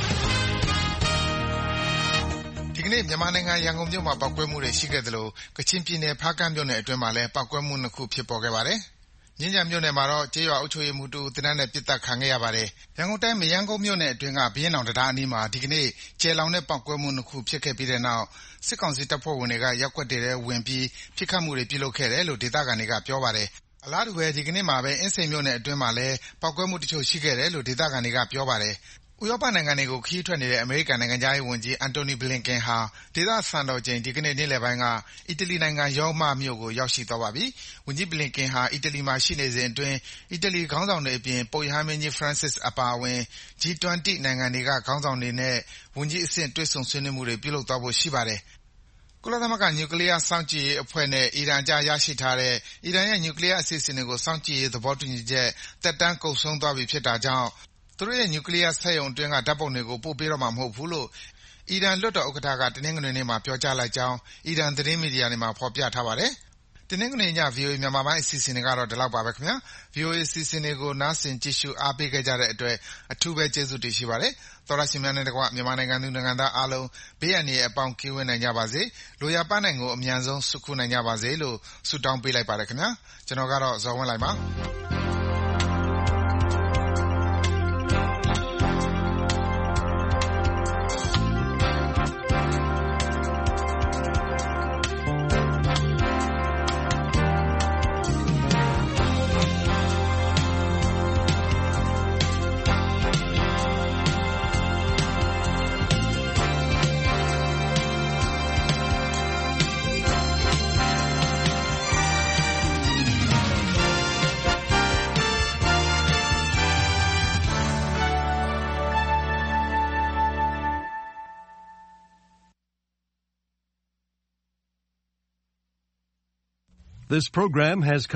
Speaker 2: ဒီကနေ့မြန်မာနိုင်ငံရန်ကုန်မြို့မှာပောက်ကွဲမှုတွေရှိခဲ့သလိုကချင်ပြည်နယ်ဖားကန့်မြို့နယ်အတွင်းမှာလည်းပောက်ကွဲမှုနှစ်ခုဖြစ်ပေါ်ခဲ့ပါတယ်။မြင်းခြံမြို့နယ်မှာတော့ကျေးရွာအုပ်ချုပ်ရေးမှူးတူသေနတ်နဲ့ပစ်သတ်ခံခဲ့ရပါတယ်။ရန်ကုန်တိုင်းမရမ်းကုန်းမြို့နယ်အတွင်းကဘုရင်နောင်တံတားအနီးမှာဒီကနေ့ကျယ်လောင်တဲ့ပောက်ကွဲမှုနှစ်ခုဖြစ်ခဲ့ပြီးတဲ့နောက်စစ်ကောင်စီတပ်ဖွဲ့ဝင်တွေကရပ်ကွက်တွေထဲဝင်ပြီးပစ်ခတ်မှုတွေပြုလုပ်ခဲ့တယ်လို့ဒေသခံတွေကပြောပါတယ်။အလားတူပဲဒီကနေ့မှာပဲအင်းစိန်မြို့နယ်အတွင်းမှာလည်းပောက်ကွဲမှုတချို့ရှိခဲ့တယ်လို့ဒေသခံတွေကပြောပါတယ်။ဥရောပနိုင်ငံတွေကိုခရီးထွက်နေတဲ့အမေရိကန်နိုင်ငံခြားရေးဝန်ကြီး Antony Blinken ဟာဒေသစံတော်ချိန်ဒီကနေ့နေ့လယ်ပိုင်းကအီတလီနိုင်ငံရောမမြို့ကိုရောက်ရှိသွားပါပြီ။ဝန်ကြီး Blinken ဟာအီတလီမှာရှိနေစဉ်အတွင်းအီတလီခေါင်းဆောင်တွေအပြင်ပုပ်ရဟန်းမင်းကြီး Francis အပါအဝင် ဂျီ ၂၀ နိုင်ငံတွေကခေါင်းဆောင်တွေနဲ့ဝန်ကြီးအဆင့်တွေ့ဆုံဆွေးနွေးမှုတွေပြုလုပ်သွားဖို့ရှိပါတယ်။ကုလသမဂ္ဂနျူကလ িয়ার စောင့်ကြည့်ရေးအဖွဲ့နဲ့အီရန်ကြားရရှိထားတဲ့အီရန်ရဲ့နျူကလ িয়ার အစီအစဉ်တွေကိုစောင့်ကြည့်ရေးသဘောတူညီချက်သက်တမ်းကုန်ဆုံးသွားပြီဖြစ်တာကြောင့်သူတို့ရဲ့နျူကလ িয়ার စက်ရုံအတွင်းကဓါတ်ပုံတွေကိုပို့ပေးတော့မှာမဟုတ်ဘူးလို့အီရန်လွှတ်တော်ဥက္ကဋ္ဌကတနင်္ဂနွေနေ့မှာပြောကြားလိုက်ကြောင်းအီရန်သတင်းမီဒီယာတွေမှာဖော်ပြထားပါတယ်။တနင်္ဂနွေည ဗွီအိုအေမြန်မာပိုင်းအစီအစဉ်တွေကတော့ဒီလောက်ပါပဲခင်ဗျာ။ ဗွီအိုအေအစီအစဉ်တွေကိုနားဆင်ကြည့်ရှုအားပေးခဲ့ကြတဲ့အတွက်အထူးပဲကျေးဇူးတင်ရှိပါတယ်။သောတရှင်များနဲ့တကွမြန်မာနိုင်ငံသူနိုင်ငံသားအားလုံးဘေးအန္တရာယ်အပေါင်းကင်းဝေးနိုင်ကြပါစေ။လိုရာပန်းနိုင်ကိုအမြန်ဆုံးဆွတ်ခူးနိုင်ကြပါစေလို့ဆုတောင်းပေးလိုက်ပါတယ်ခင်ဗျာ။ကျွန်တော်ကတော့ဇော်ဝင်းလှိုင်ပါ။
Speaker 1: This program has